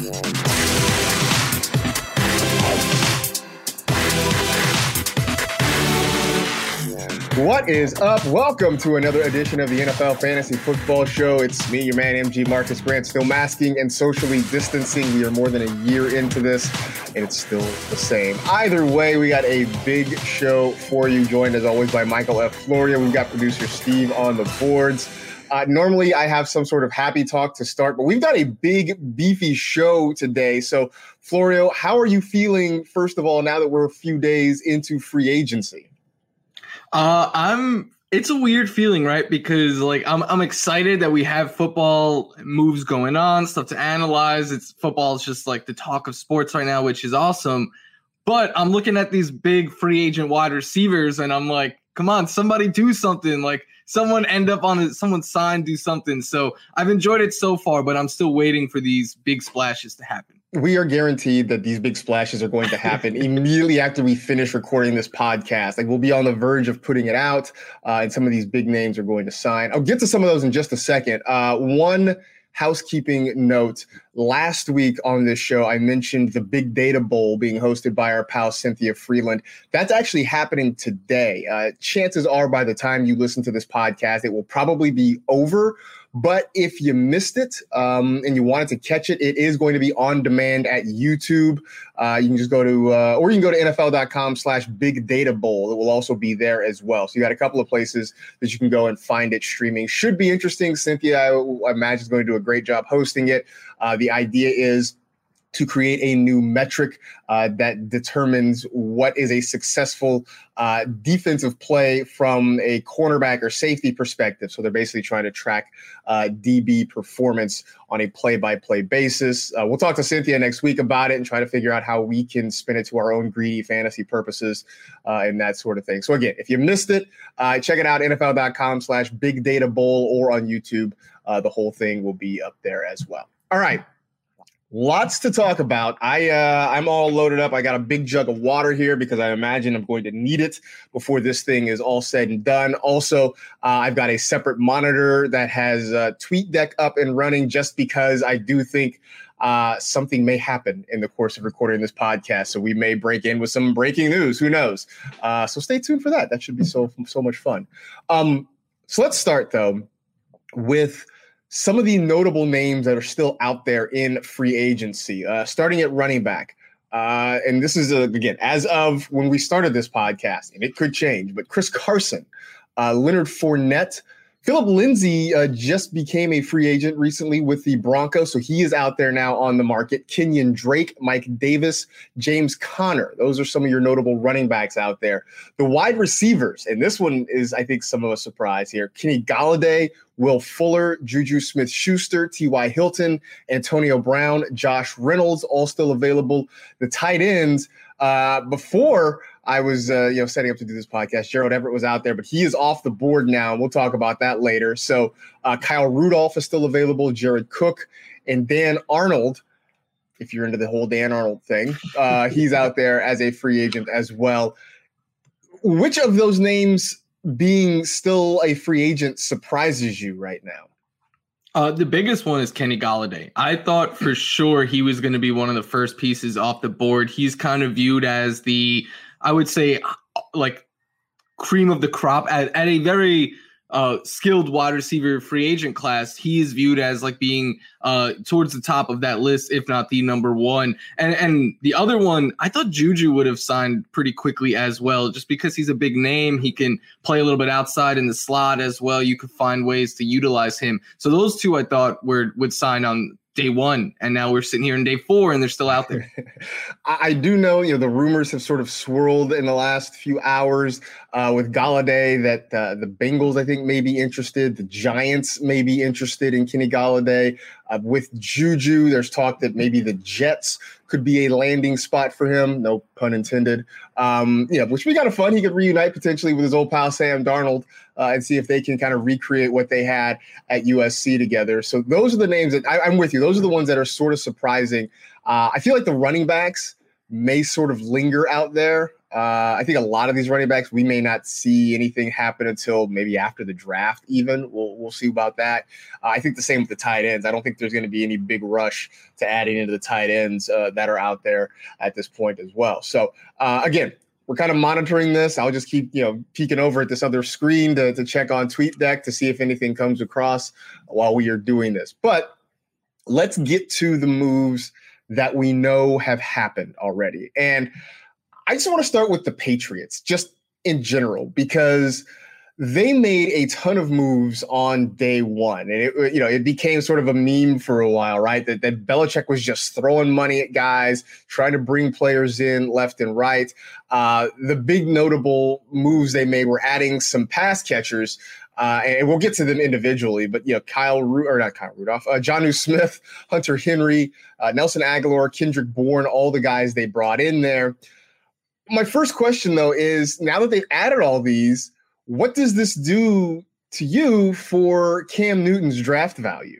What is up? Welcome to another edition of the NFL Fantasy Football Show. It's me, your man, MG Marcus Grant, still masking and socially distancing. We are more than a year into this, and it's still the same. Either way, we got a big show for you, joined as always by Michael F. Florio. We've got producer Steve on the boards. Normally, I have some sort of happy talk to start, but we've got a big, beefy show today. So, Florio, how are you feeling, first of all, now that we're a few days into free agency? It's a weird feeling, right? Because I'm excited that we have football moves going on, stuff to analyze. Football is just like the talk of sports right now, which is awesome. But I'm looking at these big free agent wide receivers and I'm like, come on, somebody do something. Like someone someone sign, do something. So I've enjoyed it so far, but I'm still waiting for these big splashes to happen. We are guaranteed that these big splashes are going to happen immediately after we finish recording this podcast. Like we'll be on the verge of putting it out, and some of these big names are going to sign. I'll get to some of those in just a second. One housekeeping note. Last week on this show, I mentioned the Big Data Bowl being hosted by our pal Cynthia Freeland. That's actually happening today. Chances are by the time you listen to this podcast, it will probably be over. But if you missed it and you wanted to catch it, it is going to be on demand at YouTube. You can just go to, or you can go to NFL.com/Big Data Bowl. It will also be there as well. So you got a couple of places that you can go and find it streaming. Should be interesting. Cynthia, I imagine, is going to do a great job hosting it. The idea is to create a new metric that determines what is a successful defensive play from a cornerback or safety perspective. So they're basically trying to track DB performance on a play-by-play basis. We'll talk to Cynthia next week about it and try to figure out how we can spin it to our own greedy fantasy purposes and that sort of thing. So again, if you missed it, check it out, NFL.com/Big Data Bowl or on YouTube. The whole thing will be up there as well. All right. Lots to talk about. I'm all loaded up. I got a big jug of water here because I imagine I'm going to need it before this thing is all said and done. Also, I've got a separate monitor that has TweetDeck up and running just because I do think something may happen in the course of recording this podcast. So we may break in with some breaking news. Who knows? So stay tuned for that. That should be so much fun. So let's start, though, with some of the notable names that are still out there in free agency, starting at running back. And this is, again, as of when we started this podcast, and it could change, but Chris Carson, Leonard Fournette, Philip Lindsay just became a free agent recently with the Broncos, so he is out there now on the market. Kenyon Drake, Mike Davis, James Conner. Those are some of your notable running backs out there. The wide receivers, and this one is, I think, some of a surprise here. Kenny Golladay, Will Fuller, Juju Smith-Schuster, T.Y. Hilton, Antonio Brown, Josh Reynolds, all still available. The tight ends, before I was setting up to do this podcast, Gerald Everett was out there, but he is off the board now, and we'll talk about that later. So Kyle Rudolph is still available, Jared Cook, and Dan Arnold, if you're into the whole Dan Arnold thing, he's out there as a free agent as well. Which of those names being still a free agent surprises you right now? The biggest one is Kenny Golladay. I thought for sure he was going to be one of the first pieces off the board. He's kind of viewed as the, I would say, like cream of the crop at a very skilled wide receiver free agent class. He is viewed as like being towards the top of that list, if not the number one. And the other one, I thought Juju would have signed pretty quickly as well, just because he's a big name. He can play a little bit outside in the slot as well. You could find ways to utilize him. So those two I thought would sign on day one, and now we're sitting here in day 4 and they're still out there. I do know, the rumors have sort of swirled in the last few hours with Golladay that the Bengals, I think, may be interested. The Giants may be interested in Kenny Golladay. With Juju, there's talk that maybe the Jets could be a landing spot for him. No pun intended. Which would be kind of fun. He could reunite potentially with his old pal Sam Darnold and see if they can kind of recreate what they had at USC together. So those are the names that I'm with you. Those are the ones that are sort of surprising. I feel like the running backs may sort of linger out there. I think a lot of these running backs, we may not see anything happen until maybe after the draft even. We'll see about that. I think the same with the tight ends. I don't think there's going to be any big rush to adding into the tight ends that are out there at this point as well. So, again, we're kind of monitoring this. I'll just keep, peeking over at this other screen to check on TweetDeck to see if anything comes across while we are doing this. But let's get to the moves that we know have happened already. And I just want to start with the Patriots, just in general, because they made a ton of moves on day one. And it became sort of a meme for a while, right? That Belichick was just throwing money at guys, trying to bring players in left and right. The big notable moves they made were adding some pass catchers. And we'll get to them individually, but Jonnu Smith, Hunter Henry, Nelson Aguilar, Kendrick Bourne, all the guys they brought in there. My first question, though, is now that they've added all these, what does this do to you for Cam Newton's draft value?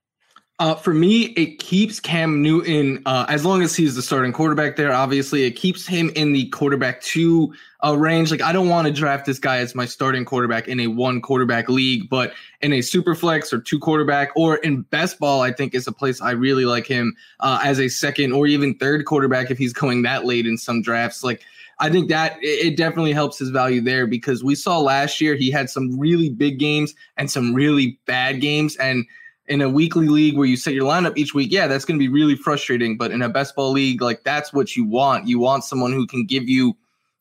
For me, it keeps Cam Newton, as long as he's the starting quarterback there, obviously, it keeps him in the quarterback 2 range. Like, I don't want to draft this guy as my starting quarterback in a 1-quarterback league, but in a super flex or 2-quarterback, or in best ball, I think is a place I really like him as a 2nd or even 3rd quarterback if he's going that late in some drafts. Like, I think that it definitely helps his value there, because we saw last year he had some really big games and some really bad games. And in a weekly league where you set your lineup each week, yeah, that's going to be really frustrating. But in a best ball league, like, that's what you want. You want someone who can give you,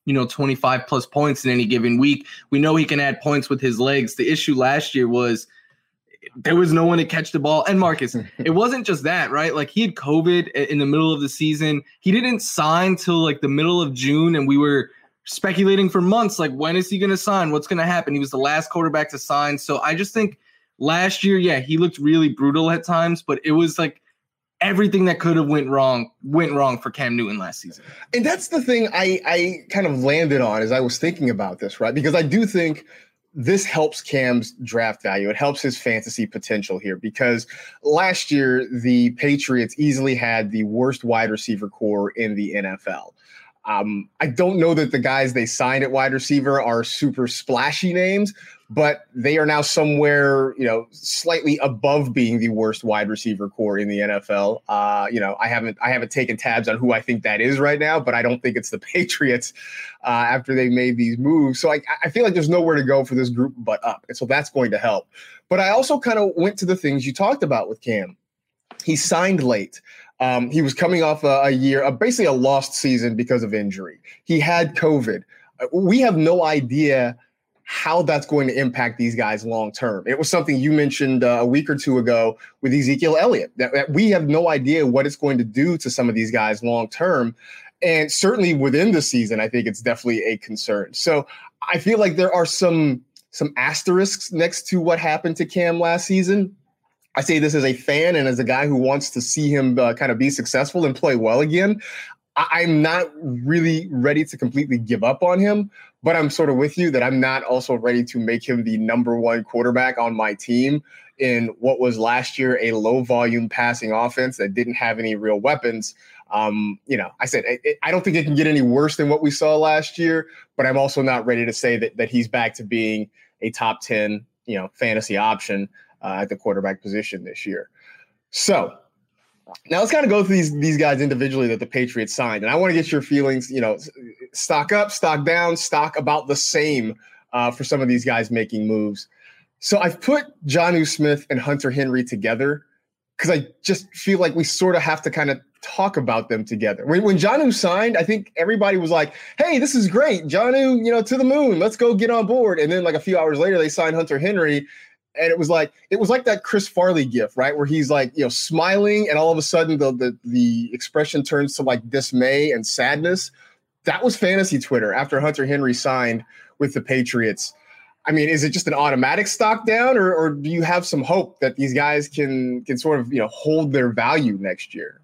25 plus points in any given week. We know he can add points with his legs. The issue last year was there was no one to catch the ball. And Marcus, it wasn't just that, right? Like, he had COVID in the middle of the season. He didn't sign till like the middle of June, and we were speculating for months, like, when is he going to sign? What's going to happen? He was the last quarterback to sign. So I just think last year, yeah, he looked really brutal at times, but it was like everything that could have went wrong for Cam Newton last season. And that's the thing I kind of landed on as I was thinking about this, right? Because I do think this helps Cam's draft value. It helps his fantasy potential here, because last year the Patriots easily had the worst wide receiver core in the NFL. I don't know that the guys they signed at wide receiver are super splashy names, but they are now somewhere, slightly above being the worst wide receiver core in the NFL. I haven't taken tabs on who I think that is right now, but I don't think it's the Patriots after they made these moves. So I feel like there's nowhere to go for this group but up. And so that's going to help. But I also kind of went to the things you talked about with Cam. He signed late. He was coming off a year, basically a lost season because of injury. He had COVID. We have no idea how that's going to impact these guys long term. It was something you mentioned a week or two ago with Ezekiel Elliott, that we have no idea what it's going to do to some of these guys long term. And certainly within the season, I think it's definitely a concern. So I feel like there are some asterisks next to what happened to Cam last season. I say this as a fan and as a guy who wants to see him kind of be successful and play well again. I'm not really ready to completely give up on him, but I'm sort of with you that I'm not also ready to make him the number 1 quarterback on my team in what was last year a low volume passing offense that didn't have any real weapons. I said, I don't think it can get any worse than what we saw last year, but I'm also not ready to say that he's back to being a top 10, fantasy option at the quarterback position this year. So now let's kind of go through these guys individually that the Patriots signed. And I want to get your feelings, stock up, stock down, stock about the same for some of these guys making moves. So I've put Jonnu Smith and Hunter Henry together because I just feel like we sort of have to kind of talk about them together. When Jonnu signed, I think everybody was like, hey, this is great. Jonnu, to the moon. Let's go get on board. And then like a few hours later, they signed Hunter Henry. And it was like that Chris Farley gif, right? Where he's like, smiling, and all of a sudden the expression turns to like dismay and sadness. That was fantasy Twitter after Hunter Henry signed with the Patriots. I mean, is it just an automatic stock down, or do you have some hope that these guys can sort of hold their value next year?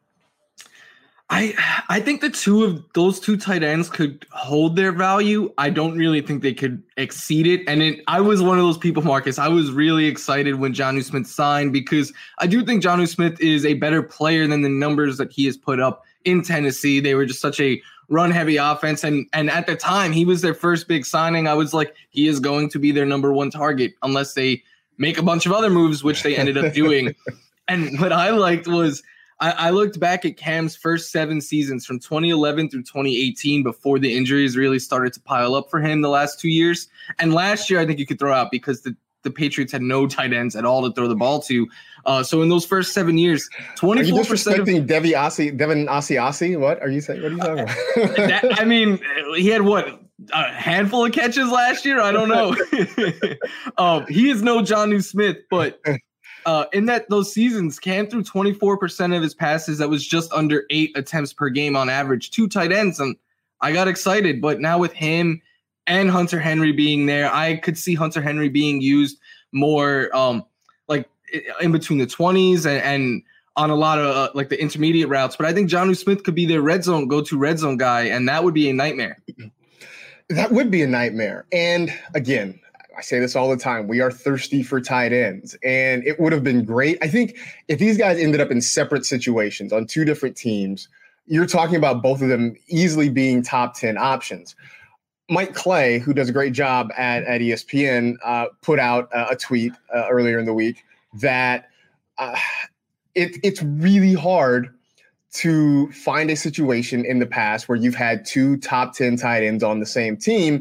I think those two tight ends could hold their value. I don't really think they could exceed it. And I was one of those people, Marcus. I was really excited when Jonnu Smith signed, because I do think Jonnu Smith is a better player than the numbers that he has put up in Tennessee. They were just such a run heavy offense. And at the time, he was their first big signing. I was like, he is going to be their number one target unless they make a bunch of other moves, which they ended up doing. And what I liked was I looked back at Cam's first 7 seasons from 2011 through 2018 before the injuries really started to pile up for him the last 2 years. And last year, I think you could throw out because the Patriots had no tight ends at all to throw the ball to. So in those first 7 years, 24%. Are you disrespecting Devin Asiasi? What are you saying? What are you talking about? I mean, he had a handful of catches last year? I don't know. He is no Jonnu Smith, but in those seasons, Cam threw 24% of his passes. That was just under 8 attempts per game on average, 2 tight ends. And I got excited. But now with him and Hunter Henry being there, I could see Hunter Henry being used more like in between the 20s and on a lot of like the intermediate routes. But I think Jonnu Smith could be their go-to red zone guy, and that would be a nightmare. That would be a nightmare. And again, I say this all the time. We are thirsty for tight ends, and it would have been great. I think if these guys ended up in separate situations on 2 different teams, you're talking about both of them easily being top 10 options. Mike Clay, who does a great job at ESPN, put out a tweet earlier in the week that it's really hard to find a situation in the past where you've had 2 top 10 tight ends on the same team.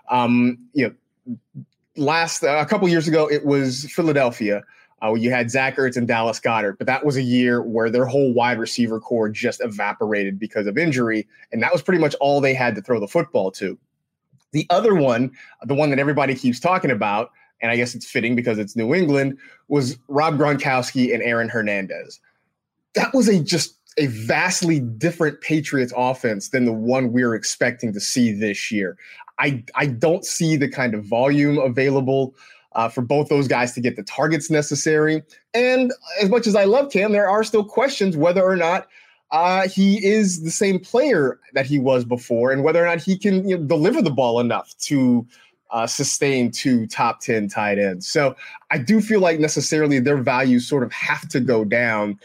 A couple years ago, it was Philadelphia, where you had Zach Ertz and Dallas Goedert, but that was a year where their whole wide receiver core just evaporated because of injury, and that was pretty much all they had to throw the football to. The other one, the one that everybody keeps talking about, and I guess it's fitting because it's New England, was Rob Gronkowski and Aaron Hernandez. That was just a vastly different Patriots offense than the one we're expecting to see this year. I don't see the kind of volume available for both those guys to get the targets necessary. And as much as I love Cam, there are still questions whether or not he is the same player that he was before and whether or not he can deliver the ball enough to sustain 2 top 10 tight ends. So I do feel like necessarily their values sort of have to go down.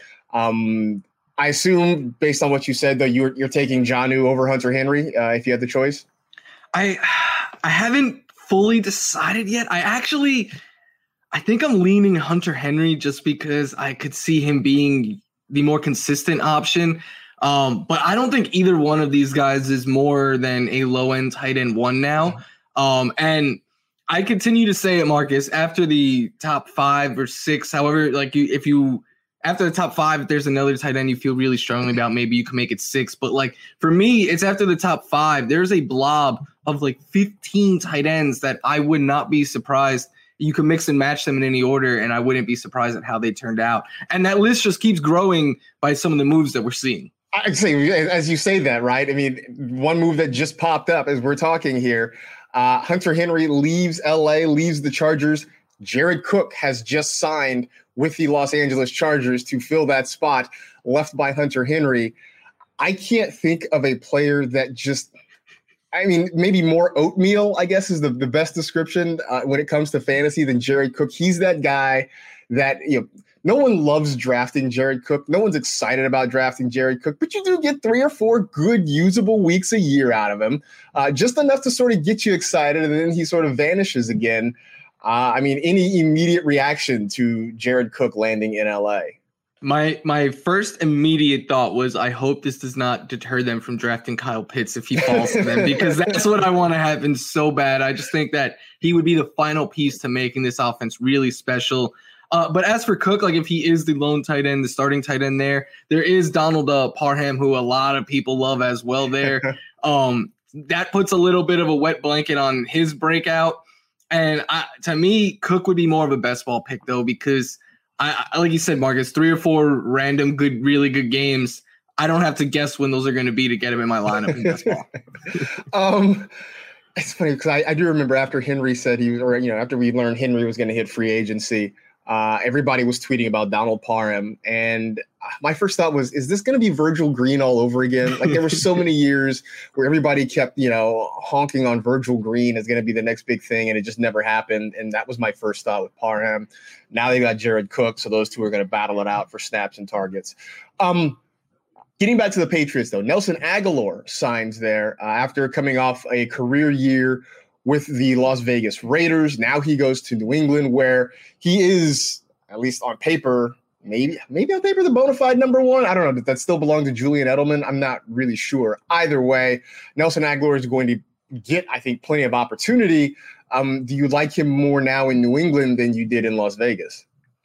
I assume, based on what you said, though, you're taking Jonnu over Hunter Henry if you had the choice? I haven't fully decided yet. I think I'm leaning Hunter Henry just because I could see him being the more consistent option. But I don't think either one of these guys is more than a low-end tight end 1 now. And I continue to say it, Marcus, after the top 5 or 6, however, like after the top 5, if there's another tight end you feel really strongly about, maybe you can make it 6. But like for me, it's after the top 5. There's a blob of like 15 tight ends that I would not be surprised. You can mix and match them in any order, and I wouldn't be surprised at how they turned out. And that list just keeps growing by some of the moves that we're seeing. I'd say, as you say that, right? I mean, one move that just popped up as we're talking here, Hunter Henry leaves LA, leaves the Chargers. Jared Cook has just signed with the Los Angeles Chargers to fill that spot left by Hunter Henry. I can't think of a player that maybe more oatmeal, I guess, is the best description when it comes to fantasy than Jared Cook. He's that guy that, no one loves drafting Jared Cook. No one's excited about drafting Jared Cook, but you do get 3 or 4 good usable weeks a year out of him, just enough to sort of get you excited, and then he sort of vanishes again. Any immediate reaction to Jared Cook landing in LA? My first immediate thought was, I hope this does not deter them from drafting Kyle Pitts if he falls to them, because that's what I want to happen so bad. I just think that he would be the final piece to making this offense really special. But as for Cook, like if he is the lone tight end, the starting tight end there is Donald Parham, who a lot of people love as well there. That puts a little bit of a wet blanket on his breakout. And to me, Cook would be more of a best ball pick, though, because I like you said, Marcus, 3 or 4 random really good games. I don't have to guess when those are going to be to get him in my lineup in best ball. It's funny because I do remember after Henry said after we learned Henry was going to hit free agency, everybody was tweeting about Donald Parham. And my first thought was, is this going to be Virgil Green all over again? Like there were so many years where everybody kept, honking on Virgil Green as going to be the next big thing. And it just never happened. And that was my first thought with Parham. Now they got Jared Cook. So those two are going to battle it out for snaps and targets. Getting back to the Patriots, though, Nelson Agholor signs there after coming off a career year with the Las Vegas Raiders. Now he goes to New England, where he is, at least on paper, maybe on paper, the bona fide number one. I don't know. Does that still belong to Julian Edelman? I'm not really sure. Either way, Nelson Agholor is going to get, I think, plenty of opportunity. Do you like him more now in New England than you did in Las Vegas?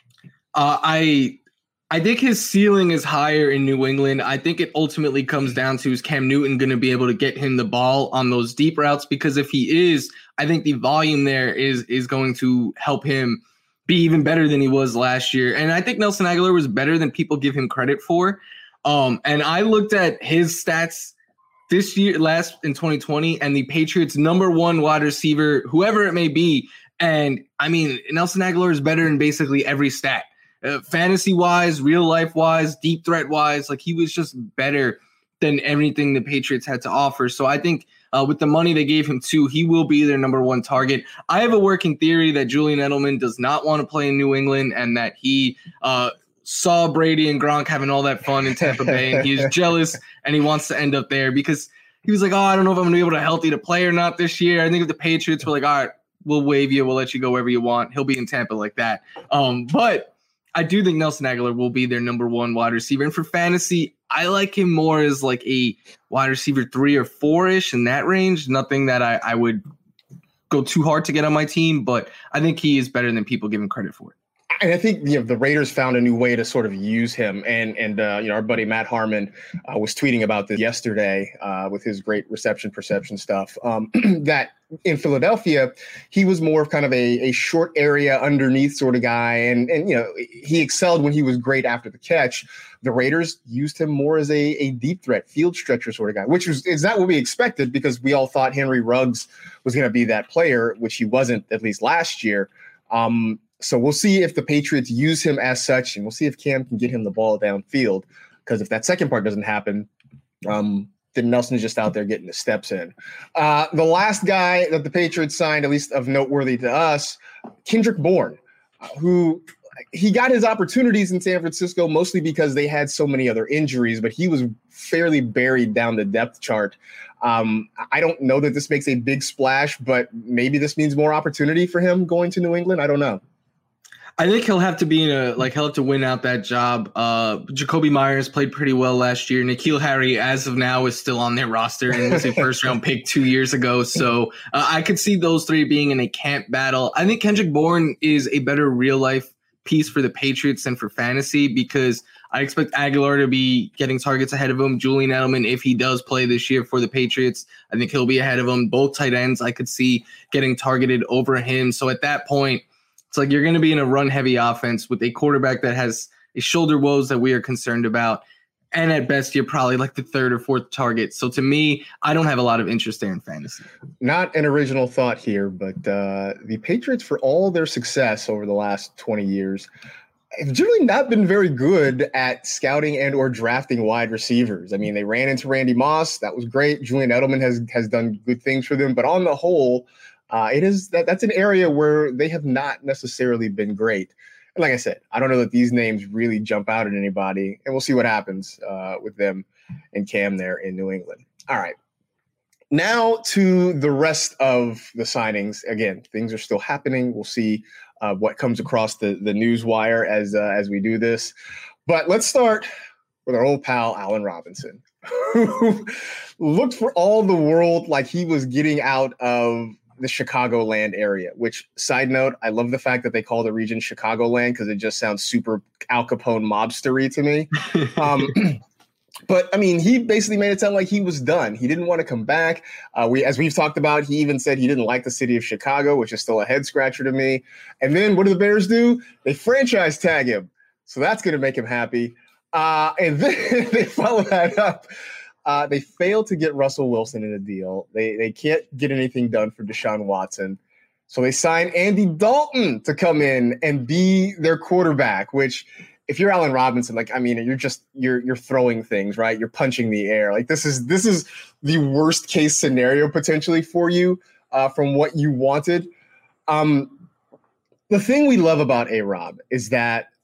I think his ceiling is higher in New England. I think it ultimately comes down to, is Cam Newton going to be able to get him the ball on those deep routes? Because if he is, I think the volume there is going to help him be even better than he was last year. And I think Nelson Agholor was better than people give him credit for. And I looked at his stats this year, last in 2020, and the Patriots' number one wide receiver, whoever it may be. And I mean, Nelson Agholor is better in basically every stat. Fantasy-wise, real-life-wise, deep threat-wise, like he was just better than everything the Patriots had to offer. So I think with the money they gave him too, he will be their number one target. I have a working theory that Julian Edelman does not want to play in New England, and that he saw Brady and Gronk having all that fun in Tampa Bay, and he is jealous, and he wants to end up there because he was like, oh, I don't know if I'm going to be able to healthy to play or not this year. I think if the Patriots were like, all right, we'll waive you, we'll let you go wherever you want, he'll be in Tampa like that. But I do think Nelson Agholor will be their number one wide receiver. And for fantasy, I like him more as like a wide receiver 3 or 4-ish in that range. Nothing that I would go too hard to get on my team, but I think he is better than people give him credit for. And I think the Raiders found a new way to sort of use him. And our buddy Matt Harmon was tweeting about this yesterday with his great reception perception stuff, that in Philadelphia, he was more of kind of a short area underneath sort of guy. And he excelled when he was great after the catch. The Raiders used him more as a deep threat, field stretcher sort of guy, which is not what we expected, because we all thought Henry Ruggs was going to be that player, which he wasn't, at least last year. So we'll see if the Patriots use him as such, and we'll see if Cam can get him the ball downfield. Because if that second part doesn't happen, then Nelson's just out there getting the steps in. The last guy that the Patriots signed, at least of noteworthy to us, Kendrick Bourne, who he got his opportunities in San Francisco mostly because they had so many other injuries, but he was fairly buried down the depth chart. I don't know that this makes a big splash, but maybe this means more opportunity for him going to New England. I don't know. I think he'll have to be he'll have to win out that job. Jacoby Myers played pretty well last year. N'Keal Harry, as of now, is still on their roster and was a first-round pick 2 years ago. So I could see those three being in a camp battle. I think Kendrick Bourne is a better real-life piece for the Patriots than for fantasy, because I expect Agholor to be getting targets ahead of him. Julian Edelman, if he does play this year for the Patriots, I think he'll be ahead of him. Both tight ends I could see getting targeted over him. So at that point, it's like you're going to be in a run-heavy offense with a quarterback that has a shoulder woes that we are concerned about. And at best, you're probably like the third or fourth target. So to me, I don't have a lot of interest there in fantasy. Not an original thought here, but the Patriots, for all their success over the last 20 years, have generally not been very good at scouting and or drafting wide receivers. I mean, they ran into Randy Moss. That was great. Julian Edelman has done good things for them. But on the whole, that's an area where they have not necessarily been great. And like I said, I don't know that these names really jump out at anybody, and we'll see what happens with them and Cam there in New England. All right. Now to the rest of the signings. Again, things are still happening. We'll see what comes across the news wire as we do this. But let's start with our old pal, Allen Robinson, who looked for all the world like he was getting out of the Chicagoland area, which, side note, I love the fact that they call the region Chicagoland because it just sounds super Al Capone mobstery to me. But I mean, he basically made it sound like he was done. He didn't want to come back. As we've talked about, he even said he didn't like the city of Chicago, which is still a head scratcher to me. And then what do the Bears do? They franchise tag him. So that's going to make him happy. And then they follow that up. They failed to get Russell Wilson in a deal. They can't get anything done for Deshaun Watson. So they signed Andy Dalton to come in and be their quarterback, which, if you're Allen Robinson, like, I mean, you're throwing things, right? You're punching the air. Like, this is the worst case scenario potentially for you from what you wanted. The thing we love about A-Rob is that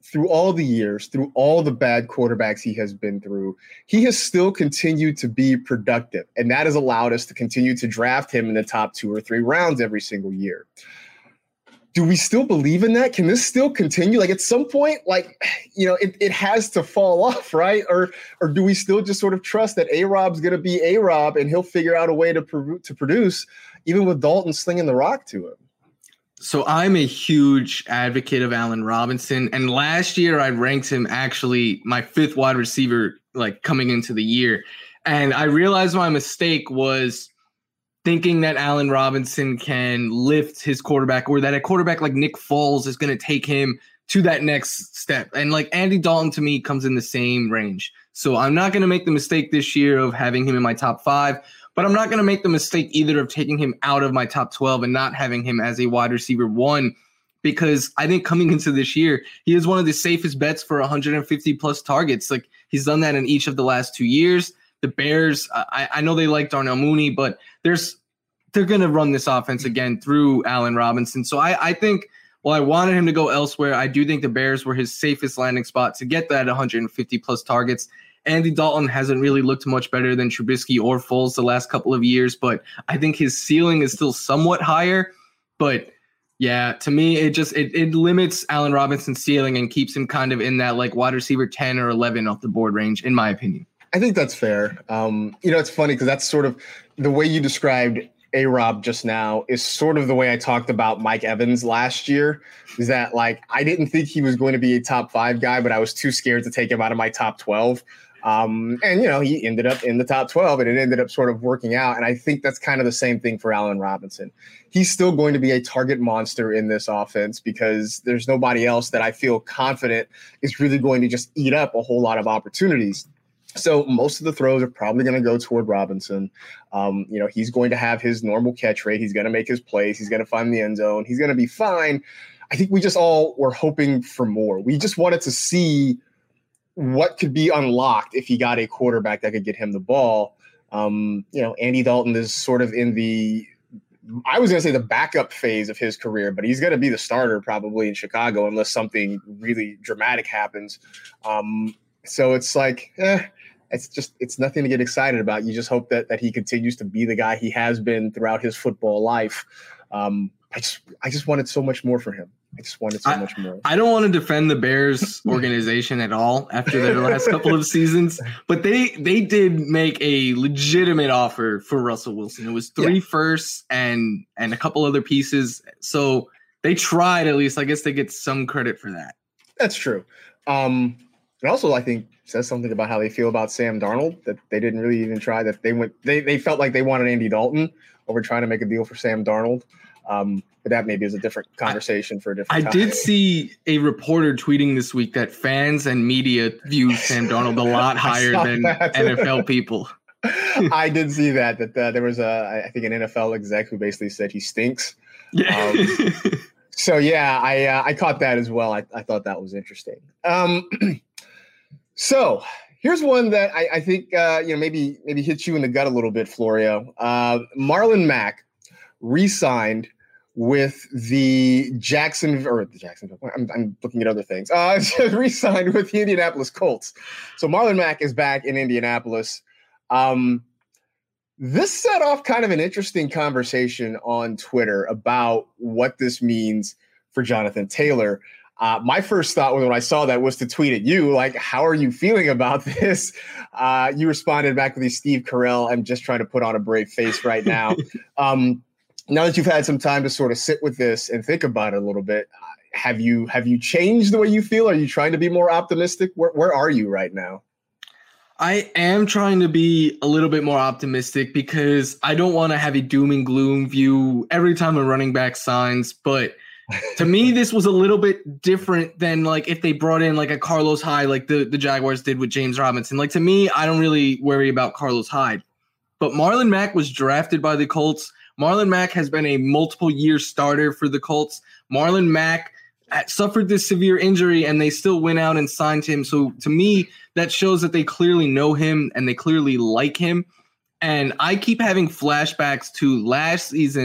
through all the years, through all the bad quarterbacks he has been through, he has still continued to be productive. And that has allowed us to continue to draft him in the top 2 or 3 rounds every single year. Do we still believe in that? Can this still continue? Like at some point, it has to fall off, right? Or do we still just sort of trust that A-Rob's going to be A-Rob and he'll figure out a way to produce, even with Dalton slinging the rock to him? So I'm a huge advocate of Allen Robinson. And last year I ranked him actually my 5th wide receiver, like coming into the year. And I realized my mistake was thinking that Allen Robinson can lift his quarterback, or that a quarterback like Nick Foles is going to take him to that next step. And like Andy Dalton to me comes in the same range. So I'm not going to make the mistake this year of having him in my top 5, but I'm not going to make the mistake either of taking him out of my top 12 and not having him as a wide receiver 1, because I think coming into this year, he is one of the safest bets for 150 plus targets. Like he's done that in each of the last 2 years. The Bears, I know they like Darnell Mooney, but they're going to run this offense again through Allen Robinson. So I think, while I wanted him to go elsewhere, I do think the Bears were his safest landing spot to get that 150 plus targets. Andy Dalton hasn't really looked much better than Trubisky or Foles the last couple of years, but I think his ceiling is still somewhat higher. But yeah, to me, it limits Allen Robinson's ceiling and keeps him kind of in that like wide receiver 10 or 11 off the board range, in my opinion. I think that's fair. It's funny because that's sort of the way you described A-Rob just now is sort of the way I talked about Mike Evans last year, is that like I didn't think he was going to be a top 5 guy, but I was too scared to take him out of my top 12. He ended up in the top 12 and it ended up sort of working out. And I think that's kind of the same thing for Allen Robinson. He's still going to be a target monster in this offense because there's nobody else that I feel confident is really going to just eat up a whole lot of opportunities. So most of the throws are probably going to go toward Robinson. He's going to have his normal catch rate. He's going to make his plays. He's going to find the end zone. He's going to be fine. I think we just all were hoping for more. We just wanted to see what could be unlocked if he got a quarterback that could get him the ball. Andy Dalton is sort of in I was going to say the backup phase of his career, but he's going to be the starter probably in Chicago unless something really dramatic happens. So it's like, it's nothing to get excited about. You just hope that he continues to be the guy he has been throughout his football life. I just wanted so much more for him. I just wanted so much more. I don't want to defend the Bears organization at all after their last couple of seasons, but they did make a legitimate offer for Russell Wilson. It was 3 firsts and a couple other pieces. So they tried, at least. I guess they get some credit for that. That's true. And also, I think says something about how they feel about Sam Darnold, that they didn't really even try, that they felt like they wanted Andy Dalton over trying to make a deal for Sam Darnold. But that maybe is a different conversation for a different time. I did see a reporter tweeting this week that fans and media view Sam Darnold a lot higher than NFL people. I did see that there was I think an NFL exec who basically said he stinks. Yeah. So yeah, I caught that as well. I thought that was interesting. So here's one that I think maybe hits you in the gut a little bit, Florio. Marlon Mack re-signed with the Jacksonville. I'm looking at other things. Re-signed with the Indianapolis Colts. So Marlon Mack is back in Indianapolis. This set off kind of an interesting conversation on Twitter about what this means for Jonathan Taylor. My first thought when I saw that was to tweet at you, like, how are you feeling about this? You responded back with Steve Carell, I'm just trying to put on a brave face right now. Now that you've had some time to sort of sit with this and think about it a little bit, have you changed the way you feel? Are you trying to be more optimistic? Where are you right now? I am trying to be a little bit more optimistic because I don't want to have a doom and gloom view every time a running back signs. But to me, this was a little bit different than like if they brought in like a Carlos Hyde, like the Jaguars did with James Robinson. Like to me, I don't really worry about Carlos Hyde. But Marlon Mack was drafted by the Colts. Marlon Mack has been a multiple-year starter for the Colts. Marlon Mack suffered this severe injury, and they still went out and signed him. So to me, that shows that they clearly know him and they clearly like him. And I keep having flashbacks to last season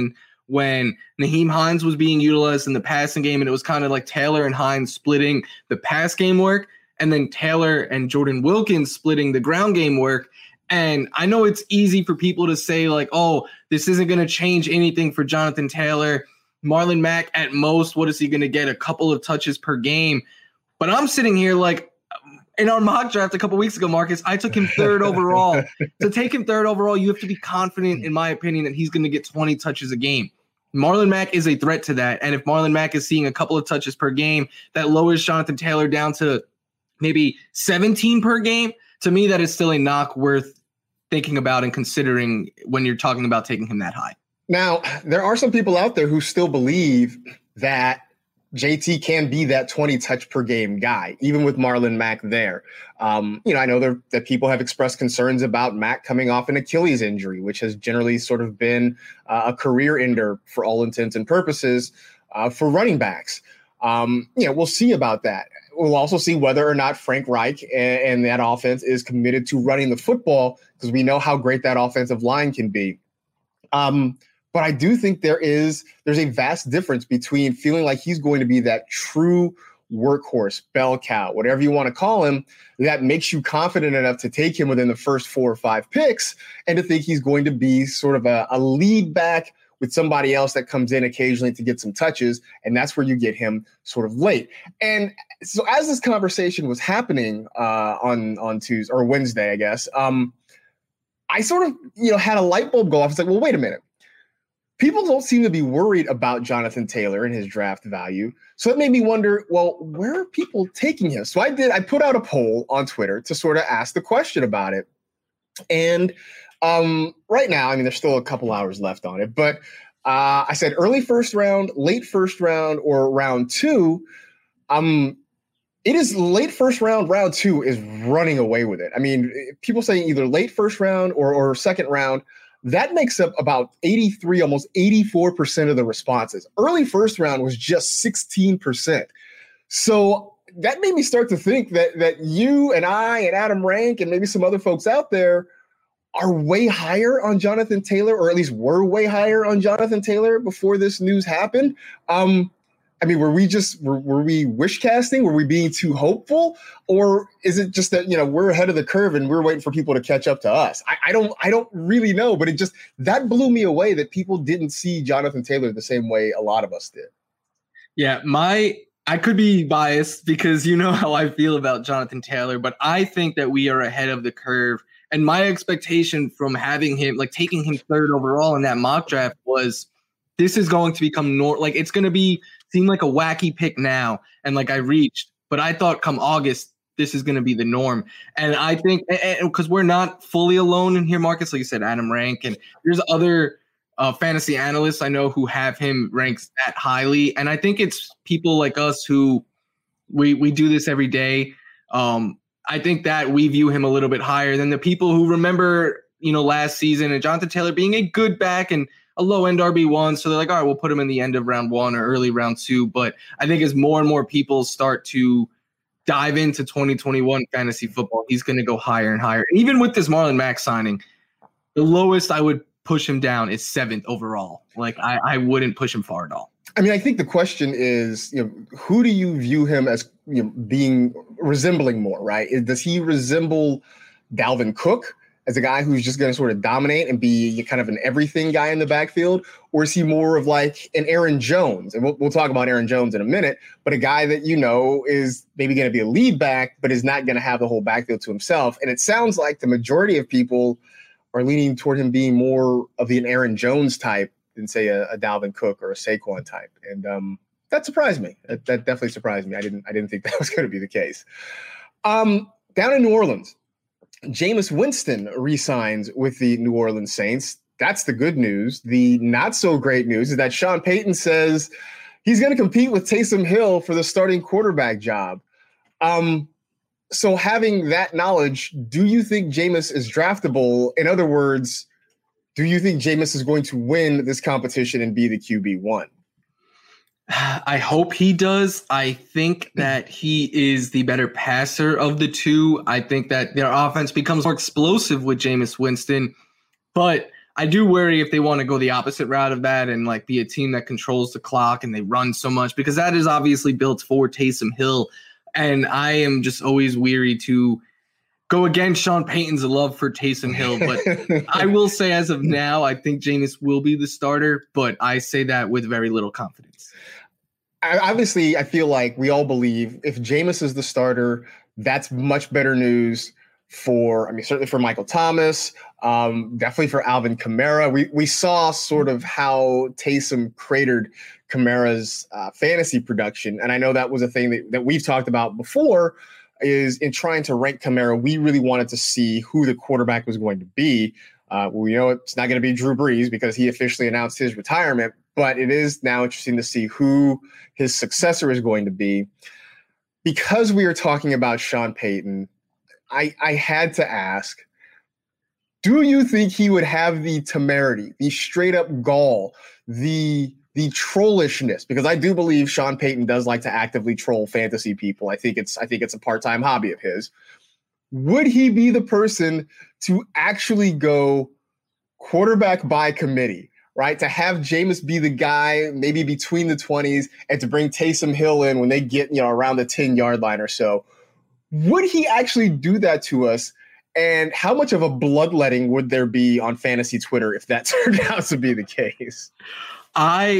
when Nyheim Hines was being utilized in the passing game, and it was kind of like Taylor and Hines splitting the pass game work, and then Taylor and Jordan Wilkins splitting the ground game work. And I know it's easy for people to say, like, oh, this isn't going to change anything for Jonathan Taylor. Marlon Mack, at most, what is he going to get? A couple of touches per game. But I'm sitting here like, in our mock draft a couple weeks ago, Marcus, I took him third overall. To take him third overall, you have to be confident, in my opinion, that he's going to get 20 touches a game. Marlon Mack is a threat to that. And if Marlon Mack is seeing a couple of touches per game, that lowers Jonathan Taylor down to maybe 17 per game. To me, that is still a knock worth thinking about and considering when you're talking about taking him that high. Now, there are some people out there who still believe that JT can be that 20 touch per game guy, even with Marlon Mack there. I know that people have expressed concerns about Mack coming off an Achilles injury, which has generally sort of been a career ender for all intents and purposes for running backs. We'll see about that. We'll also see whether or not Frank Reich and that offense is committed to running the football, because we know how great that offensive line can be. But I do think there's a vast difference between feeling like he's going to be that true workhorse, bell cow, whatever you want to call him, that makes you confident enough to take him within the first 4 or 5 picks, and to think he's going to be sort of a lead back with somebody else that comes in occasionally to get some touches, and that's where you get him sort of late. And so as this conversation was happening on Tuesday or Wednesday, I guess, I sort of had a light bulb go off. It's like, well, wait a minute. People don't seem to be worried about Jonathan Taylor and his draft value. So it made me wonder, well, where are people taking him? So I put out a poll on Twitter to sort of ask the question about it. And right now, there's still a couple hours left on it, but I said early first round, late first round, or round 2. It is late first round, round 2 is running away with it. People saying either late first round or second round. That makes up about 83, almost 84% of the responses. Early first round was just 16%. So that made me start to think that you and I and Adam Rank and maybe some other folks out there are way higher on Jonathan Taylor, or at least were way higher on Jonathan Taylor before this news happened. Were we wish casting? Were we being too hopeful? Or is it just that, we're ahead of the curve and we're waiting for people to catch up to us? I don't really know, but that blew me away that people didn't see Jonathan Taylor the same way a lot of us did. Yeah, I could be biased because you know how I feel about Jonathan Taylor, but I think that we are ahead of the curve. And my expectation from having him, like taking him third overall in that mock draft, was this is going to become it's going to seem like a wacky pick now, and like I reached, but I thought come August, this is going to be the norm. And I think, because we're not fully alone in here, Marcus, like you said, Adam Rank, and there's other fantasy analysts I know who have him ranked that highly. And I think it's people like us who we do this every day. I think that we view him a little bit higher than the people who remember, last season and Jonathan Taylor being a good back and a low-end RB1, so they're like, all right, we'll put him in the end of round 1 or early round 2. But I think as more and more people start to dive into 2021 fantasy football, he's going to go higher and higher. And even with this Marlon Mack signing, the lowest I would push him down is 7th overall. Like, I wouldn't push him far at all. I think the question is, who do you view him as being resembling more, right? Does he resemble Dalvin Cook as a guy who's just going to sort of dominate and be kind of an everything guy in the backfield? Or is he more of like an Aaron Jones? And we'll talk about Aaron Jones in a minute, but a guy that, is maybe going to be a lead back, but is not going to have the whole backfield to himself. And it sounds like the majority of people are leaning toward him being more of an Aaron Jones type than, say, a Dalvin Cook or a Saquon type. And that surprised me. That definitely surprised me. I didn't think that was going to be the case. Down in New Orleans, Jameis Winston re-signs with the New Orleans Saints. That's the good news. The not so great news is that Sean Payton says he's going to compete with Taysom Hill for the starting quarterback job. So having that knowledge, do you think Jameis is draftable? In other words, do you think Jameis is going to win this competition and be the QB1? I hope he does. I think that he is the better passer of the two. I think that their offense becomes more explosive with Jameis Winston. But I do worry if they want to go the opposite route of that and like be a team that controls the clock and they run so much, because that is obviously built for Taysom Hill. And I am just always weary to go against Sean Payton's love for Taysom Hill. But I will say as of now, I think Jameis will be the starter, but I say that with very little confidence. Obviously, I feel like we all believe if Jameis is the starter, that's much better news for, certainly for Michael Thomas, definitely for Alvin Kamara. We saw sort of how Taysom cratered Kamara's fantasy production. And I know that was a thing that we've talked about before, is in trying to rank Kamara, we really wanted to see who the quarterback was going to be. We know it's not going to be Drew Brees because he officially announced his retirement, but it is now interesting to see who his successor is going to be. Because we are talking about Sean Payton, I had to ask, do you think he would have the temerity, the straight up gall, the trollishness? Because I do believe Sean Payton does like to actively troll fantasy people. I think it's a part-time hobby of his. Would he be the person to actually go quarterback by committee, right? To have Jameis be the guy maybe between the 20s and to bring Taysom Hill in when they get, around the 10-yard line or so. Would he actually do that to us? And how much of a bloodletting would there be on fantasy Twitter if that turned out to be the case? I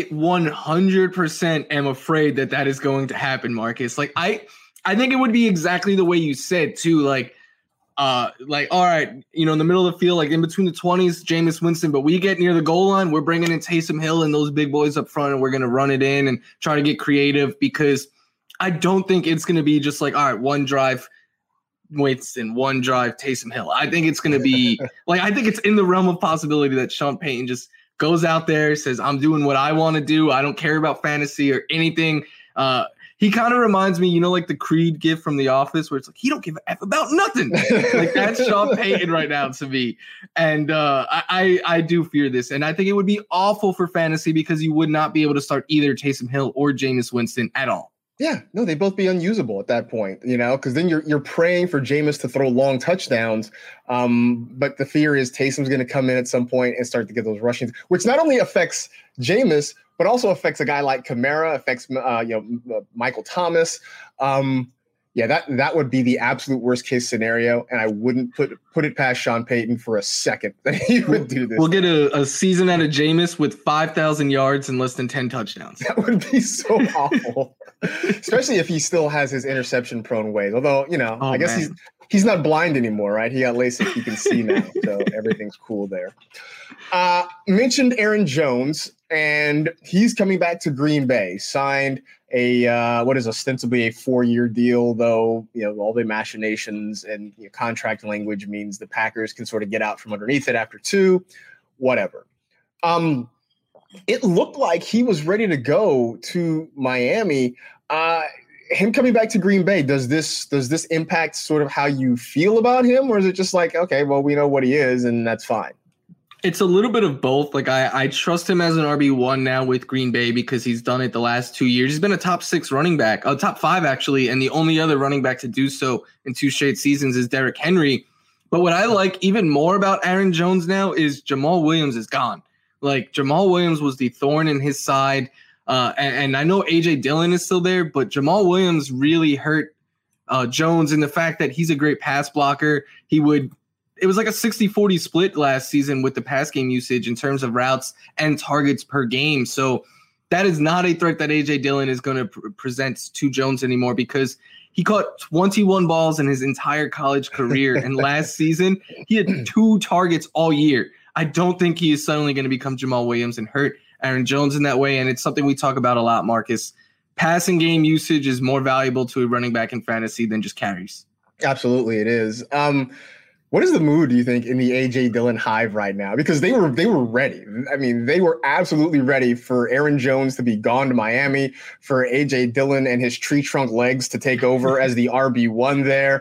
100% am afraid that is going to happen, Marcus. Like, I think it would be exactly the way you said too. Like, all right, in the middle of the field, like in between the 20s, Jameis Winston, but we get near the goal line, we're bringing in Taysom Hill and those big boys up front, and we're going to run it in and try to get creative, because I don't think it's going to be just like, all right, one drive Winston, one drive Taysom Hill. I think it's going to be like, I think it's in the realm of possibility that Sean Payton just goes out there, says, I'm doing what I want to do. I don't care about fantasy or anything. He kind of reminds me, like the Creed gif from The Office, where it's like, he don't give a F about nothing. Like, that's Sean Payton right now to me. And I do fear this. And I think it would be awful for fantasy because you would not be able to start either Taysom Hill or Jameis Winston at all. Yeah, no, they'd both be unusable at that point, because then you're praying for Jameis to throw long touchdowns. But the fear is Taysom's going to come in at some point and start to get those rushing, which not only affects Jameis, but also affects a guy like Kamara, affects Michael Thomas. That would be the absolute worst case scenario, and I wouldn't put it past Sean Payton for a second that he would do this. We'll get a season out of Jameis with 5,000 yards and less than 10 touchdowns. That would be so awful, especially if he still has his interception-prone ways. Although, I guess he's not blind anymore, right? He got LASIK; he can see now, so everything's cool there. Mentioned Aaron Jones, and he's coming back to Green Bay. Signed what is ostensibly a 4-year deal, though all the machinations and contract language means the Packers can sort of get out from underneath it after 2, whatever. It looked like he was ready to go to Miami. Him coming back to Green Bay, does this impact sort of how you feel about him, or is it just like, okay, well, we know what he is and that's fine? It's a little bit of both. Like, I trust him as an RB1 now with Green Bay because he's done it the last 2 years. He's been a top 6 running back, top 5 actually, and the only other running back to do so in 2 straight seasons is Derrick Henry. But what I like even more about Aaron Jones now is Jamal Williams is gone. Like, Jamal Williams was the thorn in his side, and I know A.J. Dillon is still there, but Jamal Williams really hurt Jones in the fact that he's a great pass blocker. It was like a 60-40 split last season with the pass game usage in terms of routes and targets per game. So that is not a threat that A.J. Dillon is going to present to Jones anymore, because he caught 21 balls in his entire college career. And last season, he had 2 targets all year. I don't think he is suddenly going to become Jamal Williams and hurt Aaron Jones in that way. And it's something we talk about a lot, Marcus. Passing game usage is more valuable to a running back in fantasy than just carries. Absolutely, it is. What is the mood, do you think, in the A.J. Dillon hive right now? Because they were ready. I mean, they were absolutely ready for Aaron Jones to be gone to Miami, for A.J. Dillon and his tree trunk legs to take over as the RB1 there.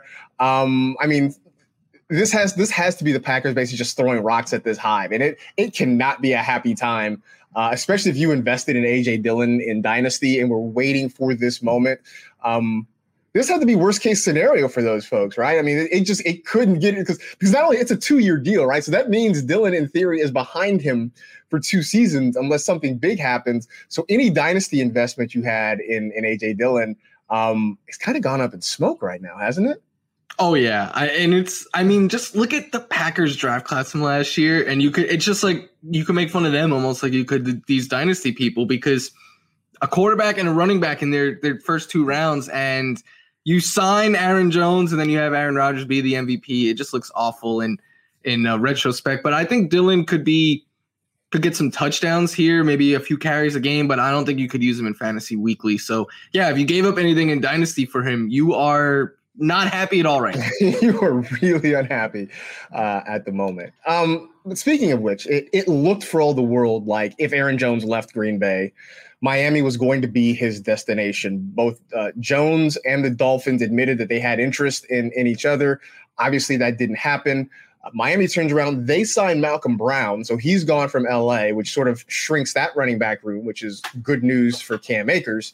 This has to be the Packers basically just throwing rocks at this hive, and it cannot be a happy time, especially if you invested in A.J. Dillon in Dynasty and were waiting for this moment. this had to be worst case scenario for those folks, right? I mean, it couldn't get it because not only it's a 2-year deal, right? So that means Dillon, in theory, is behind him for 2 seasons unless something big happens. So any dynasty investment you had in A.J. Dillon, it's kind of gone up in smoke right now, hasn't it? Oh yeah, just look at the Packers draft class from last year, and you could make fun of them almost like you could these dynasty people, because a quarterback and a running back in their first 2 rounds, and you sign Aaron Jones, and then you have Aaron Rodgers be the MVP. It just looks awful in retrospect. But I think Dillon could get some touchdowns here, maybe a few carries a game, but I don't think you could use him in fantasy weekly. So yeah, if you gave up anything in dynasty for him, you are not happy at all right now. You are really unhappy at the moment. But speaking of which, it looked for all the world like if Aaron Jones left Green Bay, Miami was going to be his destination. Both Jones and the Dolphins admitted that they had interest in each other. Obviously, that didn't happen. Miami turns around. They signed Malcolm Brown, so he's gone from L.A., which sort of shrinks that running back room, which is good news for Cam Akers.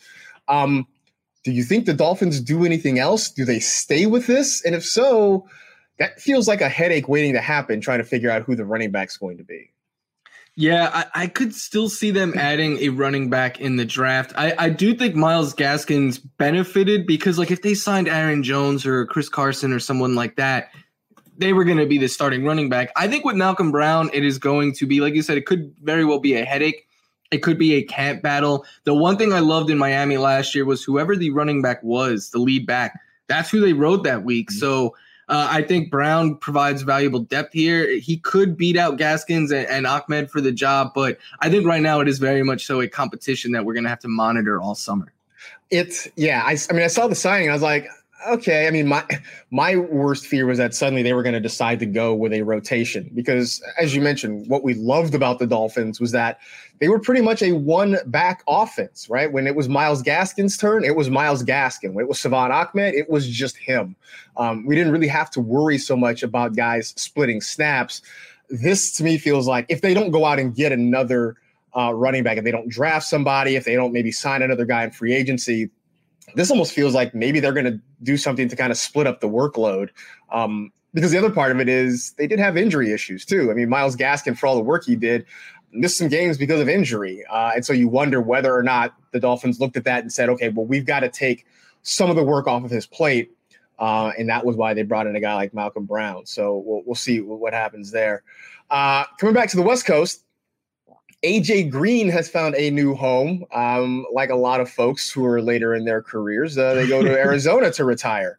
Do you think the Dolphins do anything else? Do they stay with this? And if so, that feels like a headache waiting to happen, trying to figure out who the running back's going to be. Yeah, I could still see them adding a running back in the draft. I do think Myles Gaskins benefited because, like, if they signed Aaron Jones or Chris Carson or someone like that, they were going to be the starting running back. I think with Malcolm Brown, it is going to be, like you said, it could very well be a headache. It could be a camp battle. The one thing I loved in Miami last year was whoever the running back was, the lead back, that's who they rode that week. Mm-hmm. So I think Brown provides valuable depth here. He could beat out Gaskins and Ahmed for the job, but I think right now it is very much so a competition that we're going to have to monitor all summer. I saw the signing. I was like, okay. I mean, my worst fear was that suddenly they were going to decide to go with a rotation because, as you mentioned, what we loved about the Dolphins was that they were pretty much a one-back offense, right? When it was Myles Gaskin's turn, it was Myles Gaskin. When it was Salvon Ahmed, it was just him. We didn't really have to worry so much about guys splitting snaps. This, to me, feels like if they don't go out and get another running back, if they don't draft somebody, if they don't maybe sign another guy in free agency, this almost feels like maybe they're going to do something to kind of split up the workload. Because the other part of it is they did have injury issues too. I mean, Myles Gaskin, for all the work he did, missed some games because of injury. And so you wonder whether or not the Dolphins looked at that and said, okay, well, we've got to take some of the work off of his plate. And that was why they brought in a guy like Malcolm Brown. So we'll see what happens there. Coming back to the West Coast, A.J. Green has found a new home. Like a lot of folks who are later in their careers, they go to Arizona to retire.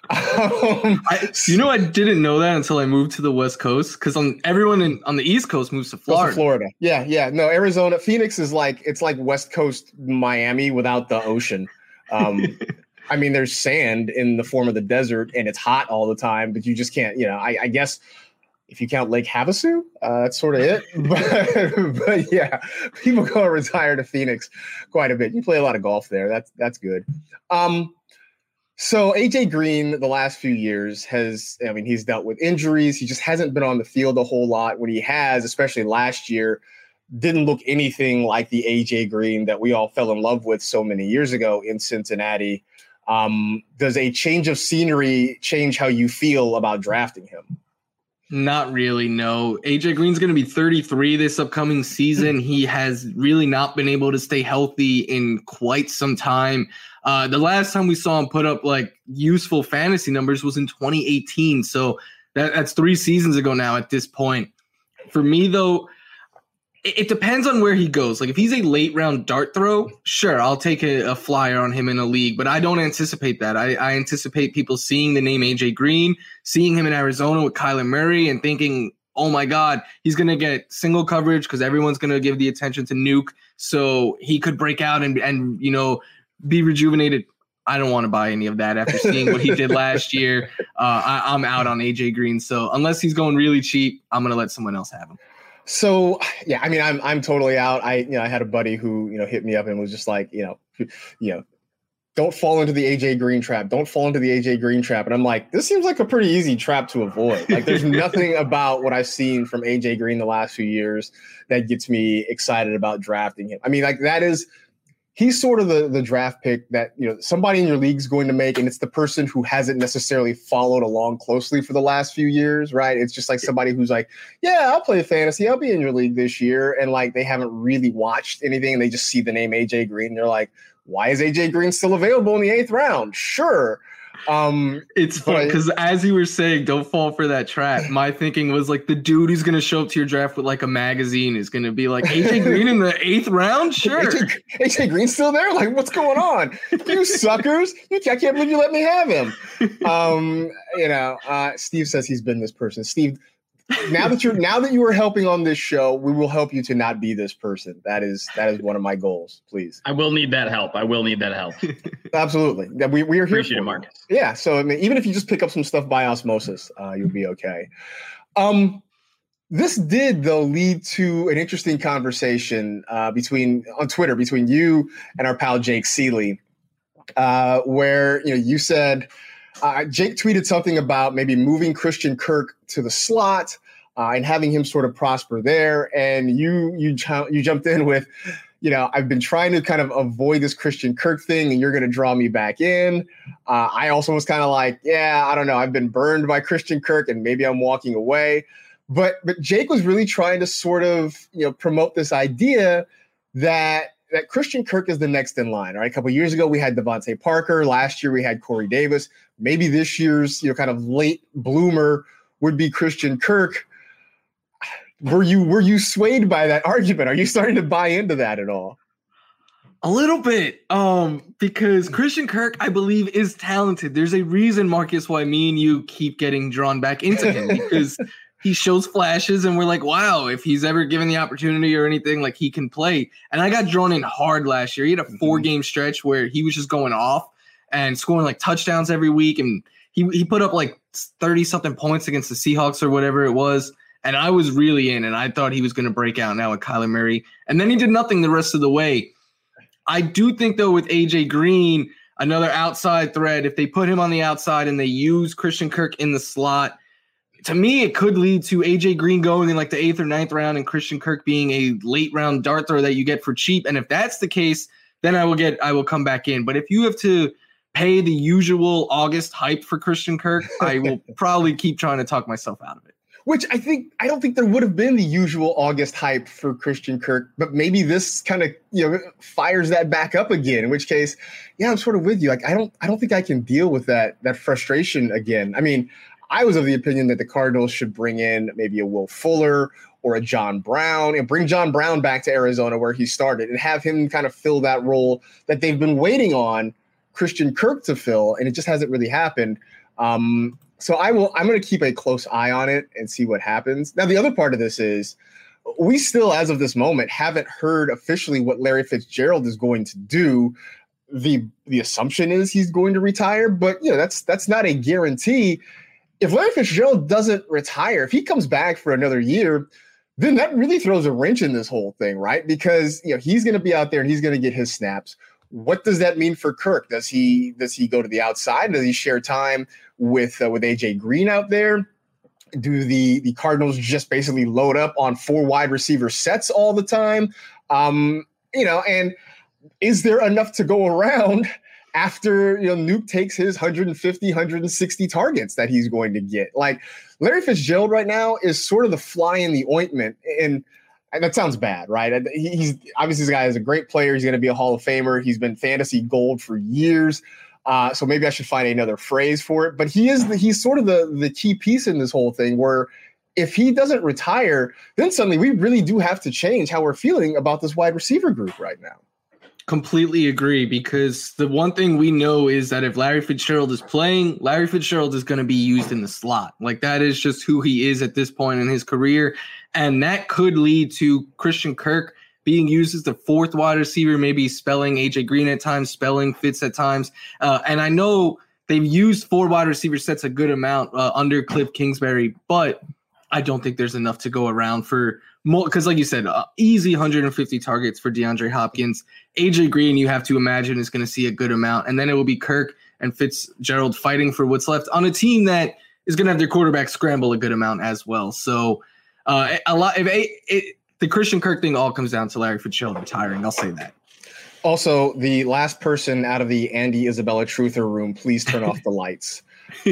I didn't know that until I moved to the West Coast because everyone on the East Coast moves to Florida. Yeah. No, Arizona. Phoenix is like West Coast Miami without the ocean. I mean, there's sand in the form of the desert, and it's hot all the time, but you just can't. I guess. If you count Lake Havasu, that's sort of it. But yeah, people go and retire to Phoenix quite a bit. You play a lot of golf there. That's good. So A.J. Green, the last few years he's dealt with injuries. He just hasn't been on the field a whole lot. When he has, especially last year, didn't look anything like the A.J. Green that we all fell in love with so many years ago in Cincinnati. Does a change of scenery change how you feel about drafting him? Not really, no. A.J. Green's going to be 33 this upcoming season. He has really not been able to stay healthy in quite some time. The last time we saw him put up like useful fantasy numbers was in 2018. So that's 3 seasons ago now at this point. For me, though, it depends on where he goes. Like if he's a late round dart throw, sure, I'll take a flyer on him in a league, but I don't anticipate that. I anticipate people seeing the name A.J. Green, seeing him in Arizona with Kyler Murray and thinking, oh my God, he's going to get single coverage because everyone's going to give the attention to Nuke. So he could break out and be rejuvenated. I don't want to buy any of that after seeing what he did last year. I'm out on A.J. Green. So unless he's going really cheap, I'm going to let someone else have him. So, yeah, I mean, I'm totally out. I had a buddy who, hit me up and was just like, don't fall into the A.J. Green trap. Don't fall into the A.J. Green trap. And I'm like, this seems like a pretty easy trap to avoid. Like there's nothing about what I've seen from A.J. Green the last few years that gets me excited about drafting him. I mean, like that is he's sort of the draft pick that, somebody in your league is going to make, and it's the person who hasn't necessarily followed along closely for the last few years, right? It's just like somebody who's like, yeah, I'll play fantasy. I'll be in your league this year. And like, they haven't really watched anything, and they just see the name AJ Green. And they're like, why is AJ Green still available in the 8th round? Sure. It's fun because as you were saying, don't fall for that trap. My thinking was like the dude who's going to show up to your draft with like a magazine is going to be like AJ Green in the 8th round. Sure. AJ Green's still there. Like, what's going on? You suckers. I can't believe you let me have him. Steve says he's been this person. Steve, now that you are helping on this show, we will help you to not be this person. That is one of my goals, please. I will need that help. Absolutely. We are here. Appreciate it, Marcus. Yeah. So I mean, even if you just pick up some stuff by osmosis, you'll be okay. This did though lead to an interesting conversation on Twitter between you and our pal Jake Seeley, where you said Jake tweeted something about maybe moving Christian Kirk to the slot and having him sort of prosper there, and you jumped in with, I've been trying to kind of avoid this Christian Kirk thing, and you're going to draw me back in. I also was kind of like, yeah, I don't know. I've been burned by Christian Kirk, and maybe I'm walking away. But Jake was really trying to sort of, promote this idea that Christian Kirk is the next in line. Right? A couple of years ago, we had Devontae Parker. Last year, we had Corey Davis. Maybe this year's, kind of late bloomer would be Christian Kirk. Were you swayed by that argument? Are you starting to buy into that at all? A little bit, because Christian Kirk, I believe, is talented. There's a reason, Marcus, why me and you keep getting drawn back into him, because he shows flashes and we're like, wow, if he's ever given the opportunity or anything, like he can play. And I got drawn in hard last year. He had a 4-game stretch where he was just going off and scoring like touchdowns every week. And he put up like 30-something points against the Seahawks or whatever it was. And I was really in, and I thought he was going to break out now with Kyler Murray. And then he did nothing the rest of the way. I do think, though, with AJ Green, another outside threat, if they put him on the outside and they use Christian Kirk in the slot, to me, it could lead to AJ Green going in like the 8th or 9th round and Christian Kirk being a late round dart throw that you get for cheap. And if that's the case, then I will come back in. But if you have to pay the usual August hype for Christian Kirk, I will probably keep trying to talk myself out of it. Which I don't think there would have been the usual August hype for Christian Kirk, but maybe this kind of fires that back up again. In which case, yeah, I'm sort of with you. Like I don't think I can deal with that frustration again. I mean, I was of the opinion that the Cardinals should bring in maybe a Will Fuller or a John Brown and bring John Brown back to Arizona where he started and have him kind of fill that role that they've been waiting on Christian Kirk to fill, and it just hasn't really happened. So I'm going to keep a close eye on it and see what happens. Now, the other part of this is we still, as of this moment, haven't heard officially what Larry Fitzgerald is going to do. The assumption is he's going to retire, but that's not a guarantee. If Larry Fitzgerald doesn't retire, if he comes back for another year, then that really throws a wrench in this whole thing, right? Because he's going to be out there and he's going to get his snaps. What does that mean for Kirk? Does he go to the outside? Does he share time with AJ Green out there? Do the Cardinals just basically load up on 4 wide receiver sets all the time? And is there enough to go around after Nuke takes his 150, 160 targets that he's going to get? Like Larry Fitzgerald right now is sort of the fly in the ointment, and that sounds bad, right? He's obviously, this guy is a great player. He's going to be a Hall of Famer. He's been fantasy gold for years. So maybe I should find another phrase for it. But he's sort of the key piece in this whole thing, where if he doesn't retire, then suddenly we really do have to change how we're feeling about this wide receiver group right now. Completely agree, because the one thing we know is that if Larry Fitzgerald is playing, Larry Fitzgerald is going to be used in the slot. Like that is just who he is at this point in his career. And that could lead to Christian Kirk being used as the 4th wide receiver, maybe spelling AJ Green at times, spelling Fitz at times. And I know they've used 4 wide receiver sets a good amount under Cliff Kingsbury, but I don't think there's enough to go around for more. Because like you said, easy 150 targets for DeAndre Hopkins. AJ Green, you have to imagine, is going to see a good amount. And then it will be Kirk and Fitzgerald fighting for what's left on a team that is going to have their quarterback scramble a good amount as well. So the Christian Kirk thing all comes down to Larry Fitzgerald retiring. I'll say that. Also, the last person out of the Andy Isabella Truther room, please turn off the lights.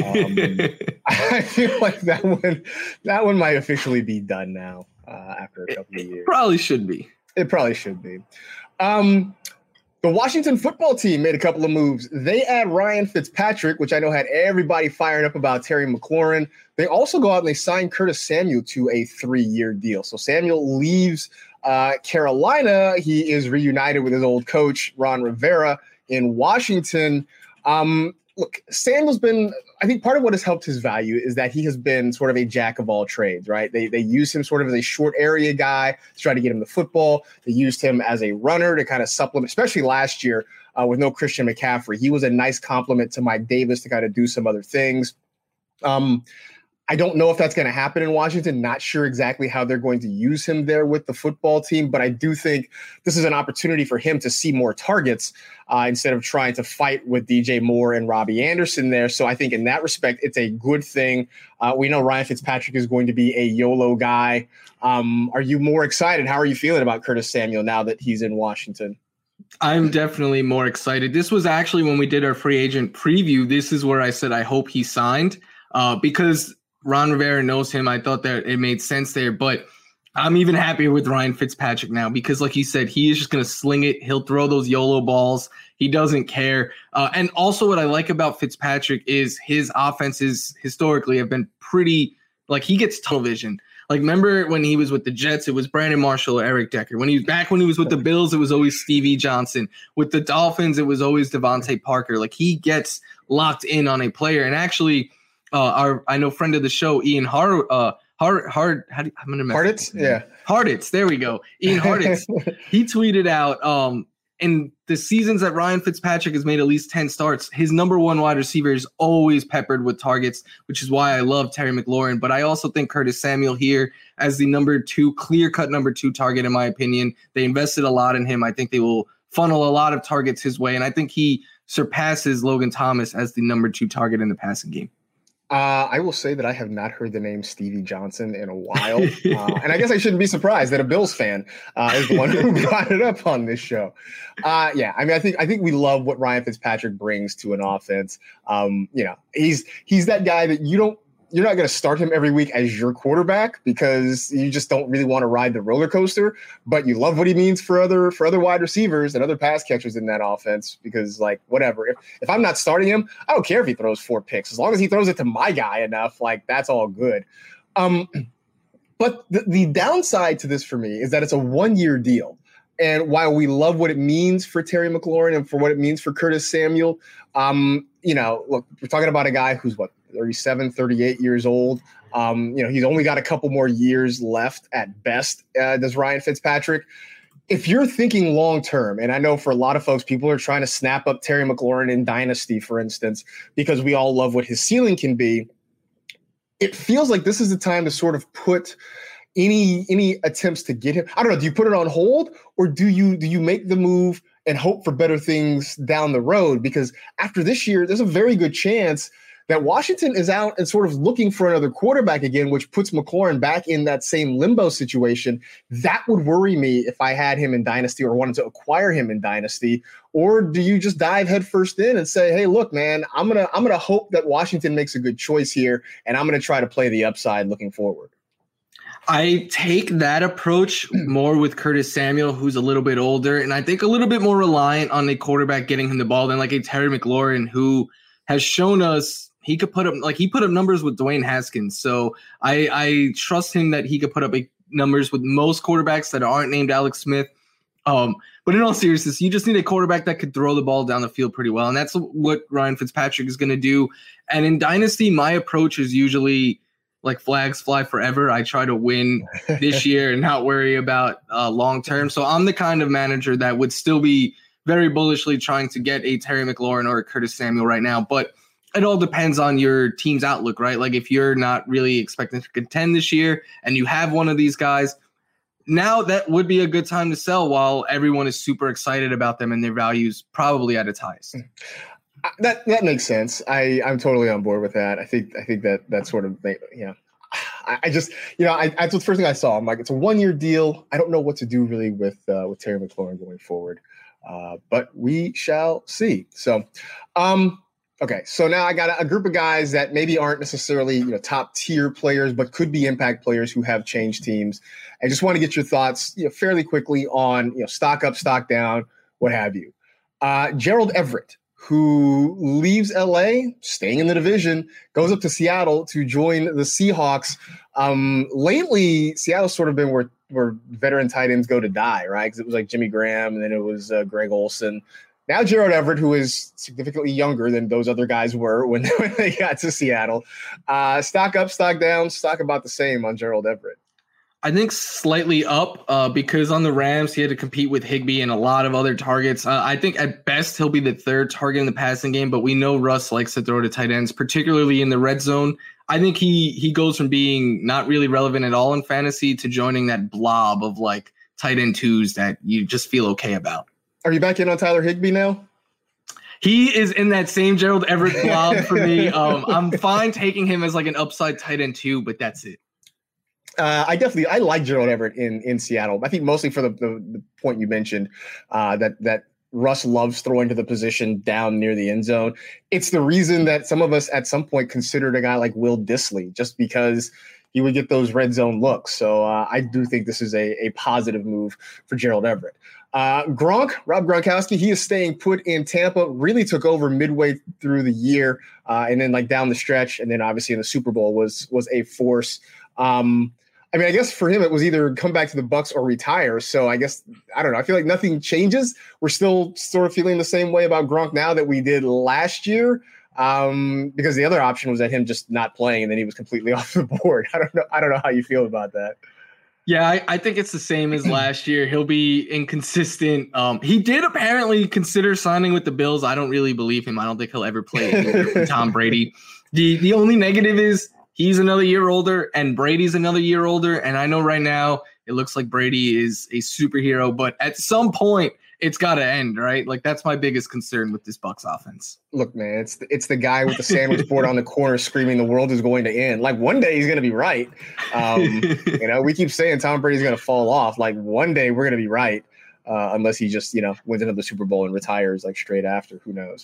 I feel like that one might officially be done now after a couple of years. Probably should be. It probably should be. The Washington football team made a couple of moves. They add Ryan Fitzpatrick, which I know had everybody fired up about Terry McLaurin. They also go out and they sign Curtis Samuel to a 3-year deal. So Samuel leaves Carolina. He is reunited with his old coach, Ron Rivera, in Washington. Look, Samuel's been, I think part of what has helped his value is that he has been sort of a jack of all trades, right? They use him sort of as a short area guy to try to get him the football. They used him as a runner to kind of supplement, especially last year with no Christian McCaffrey. He was a nice complement to Mike Davis to kind of do some other things. I don't know if that's going to happen in Washington. Not sure exactly how they're going to use him there with the football team, but I do think this is an opportunity for him to see more targets instead of trying to fight with DJ Moore and Robbie Anderson there. So I think in that respect, it's a good thing. We know Ryan Fitzpatrick is going to be a YOLO guy. Are you more excited? How are you feeling about Curtis Samuel now that he's in Washington? I'm definitely more excited. This was actually when we did our free agent preview. This is where I said I hope he signed because Ron Rivera knows him. I thought that it made sense there, but I'm even happier with Ryan Fitzpatrick now because, like you said, he is just going to sling it. He'll throw those YOLO balls. He doesn't care. And also what I like about Fitzpatrick is his offenses historically have been pretty, like he gets tunnel vision. Like, remember when he was with the Jets, it was Brandon Marshall or Eric Decker. When he was with the Bills, it was always Stevie Johnson. With the Dolphins, it was always Devontae Parker. Like, he gets locked in on a player. And actually, I know friend of the show, Ian Harditz, yeah. Harditz, there we go. Ian Harditz, he tweeted out, in the seasons that Ryan Fitzpatrick has made at least 10 starts, his number one wide receiver is always peppered with targets, which is why I love Terry McLaurin. But I also think Curtis Samuel here as the clear-cut number 2 target, in my opinion. They invested a lot in him. I think they will funnel a lot of targets his way, and I think he surpasses Logan Thomas as the number 2 target in the passing game. I will say that I have not heard the name Stevie Johnson in a while. And I guess I shouldn't be surprised that a Bills fan is the one who brought it up on this show. Yeah, I mean, I think we love what Ryan Fitzpatrick brings to an offense. He's that guy that you're not going to start him every week as your quarterback because you just don't really want to ride the roller coaster, but you love what he means for other wide receivers and other pass catchers in that offense because, like, whatever. If I'm not starting him, I don't care if he throws 4 picks. As long as he throws it to my guy enough, like, that's all good. But the downside to this for me is that it's a 1-year deal. And while we love what it means for Terry McLaurin and for what it means for Curtis Samuel, look, we're talking about a guy who's 37, 38 years old. He's only got a couple more years left at best, does Ryan Fitzpatrick. If you're thinking long-term, and I know for a lot of folks, people are trying to snap up Terry McLaurin in Dynasty, for instance, because we all love what his ceiling can be. It feels like this is the time to sort of put any attempts to get him. I don't know. Do you put it on hold or do you make the move and hope for better things down the road? Because after this year, there's a very good chance that Washington is out and sort of looking for another quarterback again, which puts McLaurin back in that same limbo situation. That would worry me if I had him in Dynasty or wanted to acquire him in Dynasty. Or do you just dive headfirst in and say, hey, look, man, I'm gonna hope that Washington makes a good choice here, and I'm gonna try to play the upside looking forward? I take that approach more with Curtis Samuel, who's a little bit older, and I think a little bit more reliant on a quarterback getting him the ball than like a Terry McLaurin, who has shown us he could put up numbers with Dwayne Haskins. So I trust him that he could put up numbers with most quarterbacks that aren't named Alex Smith. But in all seriousness, you just need a quarterback that could throw the ball down the field pretty well. And that's what Ryan Fitzpatrick is going to do. And in Dynasty, my approach is usually like flags fly forever. I try to win this year and not worry about long term. So I'm the kind of manager that would still be very bullishly trying to get a Terry McLaurin or a Curtis Samuel right now. But it all depends on your team's outlook, right? Like if you're not really expecting to contend this year and you have one of these guys, now that would be a good time to sell while everyone is super excited about them and their values probably at its highest. That makes sense. I'm totally on board with that. I think that sort of, I just, that's the first thing I saw. I'm like, it's a 1-year deal. I don't know what to do really with Terry McLaurin going forward. But we shall see. So, okay, so now I got a group of guys that maybe aren't necessarily top tier players, but could be impact players who have changed teams. I just want to get your thoughts fairly quickly on stock up, stock down, what have you. Gerald Everett, who leaves LA, staying in the division, goes up to Seattle to join the Seahawks. Lately, Seattle's sort of been where veteran tight ends go to die, right? Because it was like Jimmy Graham, and then it was Greg Olsen. Now Gerald Everett, who is significantly younger than those other guys were when they got to Seattle. Stock up, stock down, stock about the same on Gerald Everett. I think slightly up because on the Rams, he had to compete with Higbee and a lot of other targets. I think at best he'll be the third target in the passing game, but we know Russ likes to throw to tight ends, particularly in the red zone. I think he goes from being not really relevant at all in fantasy to joining that blob of like tight end twos that you just feel okay about. Are you back in on Tyler Higbee now? He is in that same Gerald Everett blob for me. I'm fine taking him as like an upside tight end too, but that's it. I like Gerald Everett in Seattle. I think mostly for the point you mentioned that Russ loves throwing to the position down near the end zone. It's the reason that some of us at some point considered a guy like Will Dissly, just because he would get those red zone looks. So I do think this is a positive move for Gerald Everett. Rob Gronkowski, he is staying put in Tampa, really took over midway through the year, and then like down the stretch, and then obviously in the Super Bowl was a force. I guess for him, it was either come back to the Bucs or retire. So I guess, I don't know. I feel like nothing changes. We're still sort of feeling the same way about Gronk now that we did last year, because the other option was that him just not playing and then he was completely off the board. I don't know how you feel about that. Yeah, I think it's the same as last year. He'll be inconsistent. He did apparently consider signing with the Bills. I don't really believe him. I don't think he'll ever play with Tom Brady. The only negative is he's another year older and Brady's another year older. And I know right now it looks like Brady is a superhero, but at some point it's got to end, right? Like that's my biggest concern with this Bucs offense. Look, man, it's the guy with the sandwich board on the corner screaming the world is going to end. Like one day he's going to be right. We keep saying Tom Brady's going to fall off. Like one day we're going to be right, unless he just, wins another Super Bowl and retires like straight after. Who knows?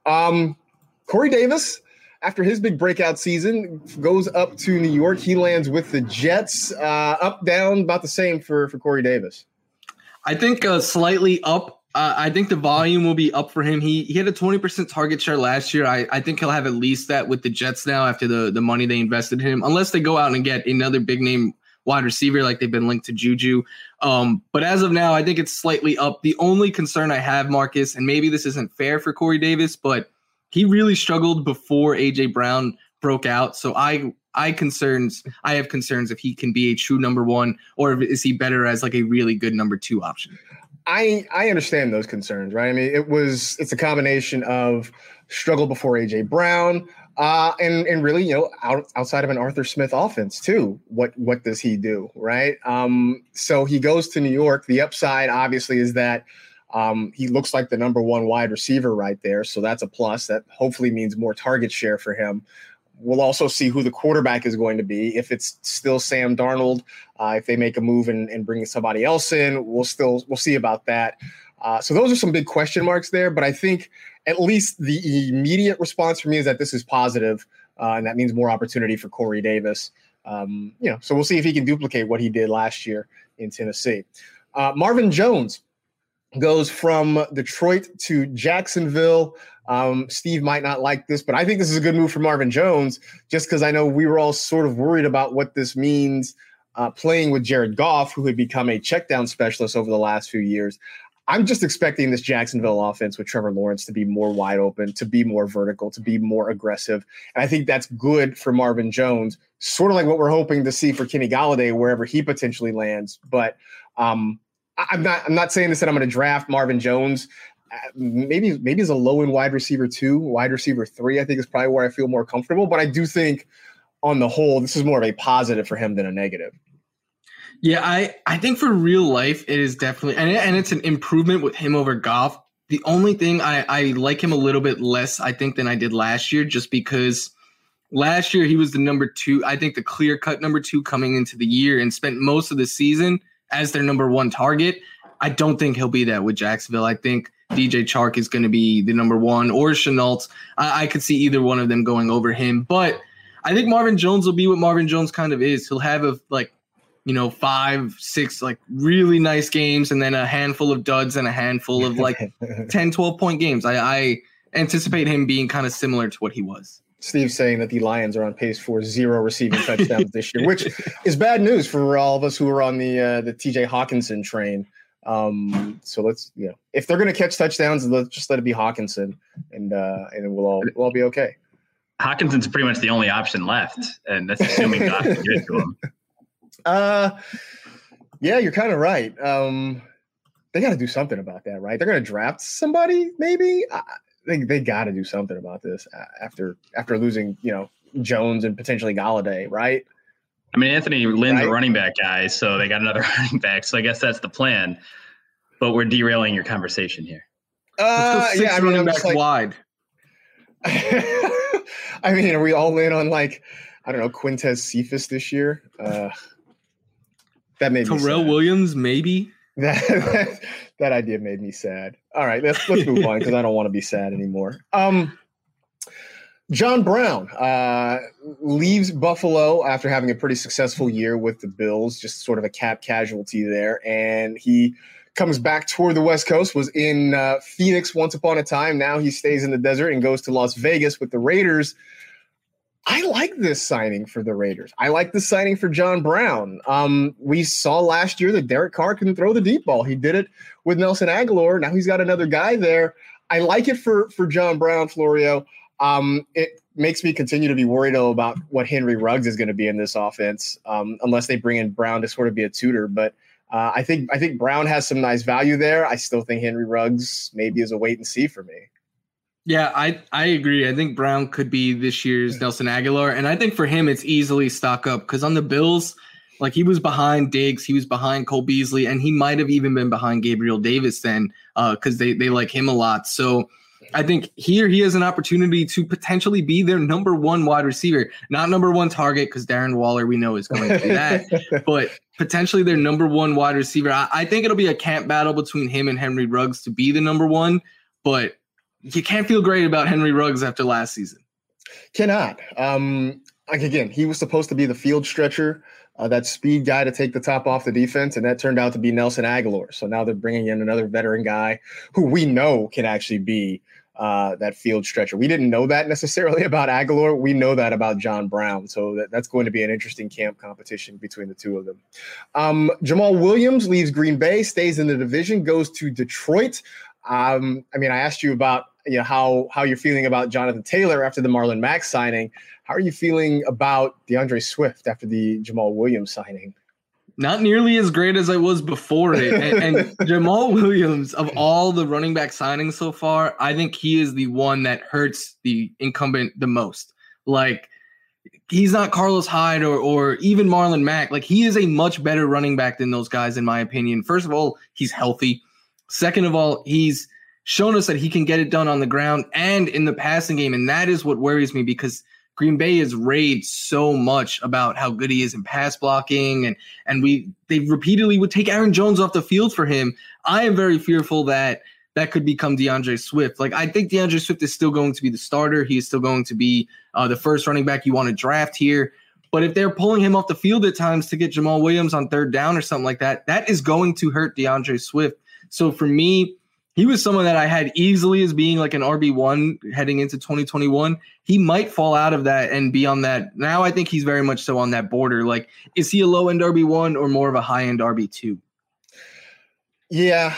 Corey Davis, after his big breakout season, goes up to New York. He lands with the Jets. Up, down, about the same for Corey Davis. I think slightly up. I think the volume will be up for him. He had a 20% target share last year. I think he'll have at least that with the Jets now after the money they invested in him, unless they go out and get another big name wide receiver like they've been linked to Juju. But as of now, I think it's slightly up. The only concern I have, Marcus, and maybe this isn't fair for Corey Davis, but he really struggled before A.J. Brown broke out. So I have concerns if he can be a true number one, or is he better as like a really good number two option? I understand those concerns, right? I mean, it's a combination of struggle before A.J. Brown and really, outside of an Arthur Smith offense too. What does he do, right? So he goes to New York. The upside obviously is that he looks like the number one wide receiver right there. So that's a plus. That hopefully means more target share for him. We'll also see who the quarterback is going to be. If it's still Sam Darnold, if they make a move and bring somebody else in, we'll see about that. So those are some big question marks there. But I think at least the immediate response for me is that this is positive, and that means more opportunity for Corey Davis. So we'll see if he can duplicate what he did last year in Tennessee. Marvin Jones goes from Detroit to Jacksonville. Steve might not like this, but I think this is a good move for Marvin Jones, just because I know we were all sort of worried about what this means playing with Jared Goff, who had become a check down specialist over the last few years. I'm just expecting this Jacksonville offense with Trevor Lawrence to be more wide open, to be more vertical, to be more aggressive. And I think that's good for Marvin Jones, sort of like what we're hoping to see for Kenny Golladay, wherever he potentially lands. But I'm not saying this that I'm going to draft Marvin Jones. Maybe as a low end wide receiver 2, wide receiver 3, I think is probably where I feel more comfortable. But I do think on the whole, this is more of a positive for him than a negative. Yeah, I think for real life, it is definitely, and it's an improvement with him over Goff. The only thing I like him a little bit less, I think, than I did last year, just because last year he was the number 2, I think the clear cut number 2 coming into the year, and spent most of the season as their number 1 target. I don't think he'll be that with Jacksonville. I think DJ Chark is going to be the number one, or Shenault. I could see either one of them going over him. But I think Marvin Jones will be what Marvin Jones kind of is. He'll have 5, 6 really nice games, and then a handful of duds and a handful of 10, 12-point games. I anticipate him being kind of similar to what he was. Steve's saying that the Lions are on pace for 0 receiving touchdowns this year, which is bad news for all of us who are on the TJ Hawkinson train. So let's, if they're going to catch touchdowns, let's just let it be Hawkinson, and we'll all be okay. Hawkinson's pretty much the only option left, and that's assuming Goff can get to him. Yeah, you're kind of right. They got to do something about that, right? They're going to draft somebody, maybe. They got to do something about this after losing, Jones and potentially Golladay, right? I mean, Anthony Lynn's a running back guy, so they got another running back. So I guess that's the plan. But we're derailing your conversation here. Let's go 6 running backs wide. I mean, are we all in on Quintez Cephas this year? That made me Terrell sad. Williams, maybe. That idea made me sad. All right, let's move on because I don't want to be sad anymore. John Brown leaves Buffalo after having a pretty successful year with the Bills, just sort of a cap casualty there, and he comes back toward the West Coast, was in Phoenix once upon a time. Now he stays in the desert and goes to Las Vegas with the Raiders. I like this signing for the Raiders. I like the signing for John Brown. We saw last year that Derek Carr can throw the deep ball. He did it with Nelson Aguilar. Now he's got another guy there. I like it for John Brown, Florio. It makes me continue to be worried about what Henry Ruggs is going to be in this offense, unless they bring in Brown to sort of be a tutor. But I think Brown has some nice value there. I still think Henry Ruggs maybe is a wait and see for me. Yeah, I agree. I think Brown could be this year's Nelson Aguilar. And I think for him, it's easily stock up because on the Bills, he was behind Diggs, he was behind Cole Beasley, and he might have even been behind Gabriel Davis then because they like him a lot. So I think here he has an opportunity to potentially be their number one wide receiver, not number one target because Darren Waller we know is going to do that, but potentially their number one wide receiver. I think it'll be a camp battle between him and Henry Ruggs to be the number one, but you can't feel great about Henry Ruggs after last season. Cannot. Again, he was supposed to be the field stretcher, that speed guy to take the top off the defense, and that turned out to be Nelson Aguilar. So now they're bringing in another veteran guy who we know can actually be that field stretcher. We didn't know that necessarily about Aguilar. We know that about John Brown. So that's going to be an interesting camp competition between the two of them. Jamal Williams leaves Green Bay, stays in the division, goes to Detroit. I asked you about how you're feeling about Jonathan Taylor after the Marlon Mack signing. How are you feeling about DeAndre Swift after the Jamal Williams signing? Not nearly as great as I was before it. And Jamal Williams, of all the running back signings so far, I think he is the one that hurts the incumbent the most. He's not Carlos Hyde or even Marlon Mack. He is a much better running back than those guys, in my opinion. First of all, he's healthy. Second of all, he's shown us that he can get it done on the ground and in the passing game. And that is what worries me because Green Bay has raved so much about how good he is in pass blocking. And they repeatedly would take Aaron Jones off the field for him. I am very fearful that could become DeAndre Swift. I think DeAndre Swift is still going to be the starter. He is still going to be the first running back you want to draft here. But if they're pulling him off the field at times to get Jamal Williams on third down or something like that, that is going to hurt DeAndre Swift. So for me, he was someone that I had easily as being an RB1 heading into 2021. He might fall out of that and be on that. Now I think he's very much so on that border. Is he a low-end RB1 or more of a high-end RB2? Yeah.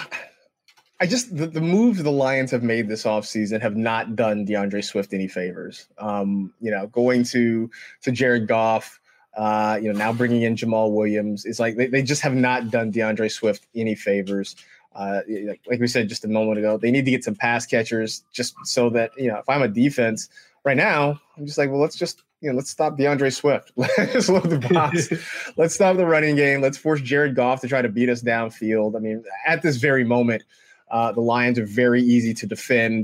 The moves the Lions have made this offseason have not done DeAndre Swift any favors. Going to Jared Goff, now bringing in Jamal Williams, it's they just have not done DeAndre Swift any favors. Like we said just a moment ago, they need to get some pass catchers just so that, if I'm a defense right now, I'm just let's stop DeAndre Swift. Let's load the box. Let's stop the running game. Let's force Jared Goff to try to beat us downfield. At this very moment, the Lions are very easy to defend.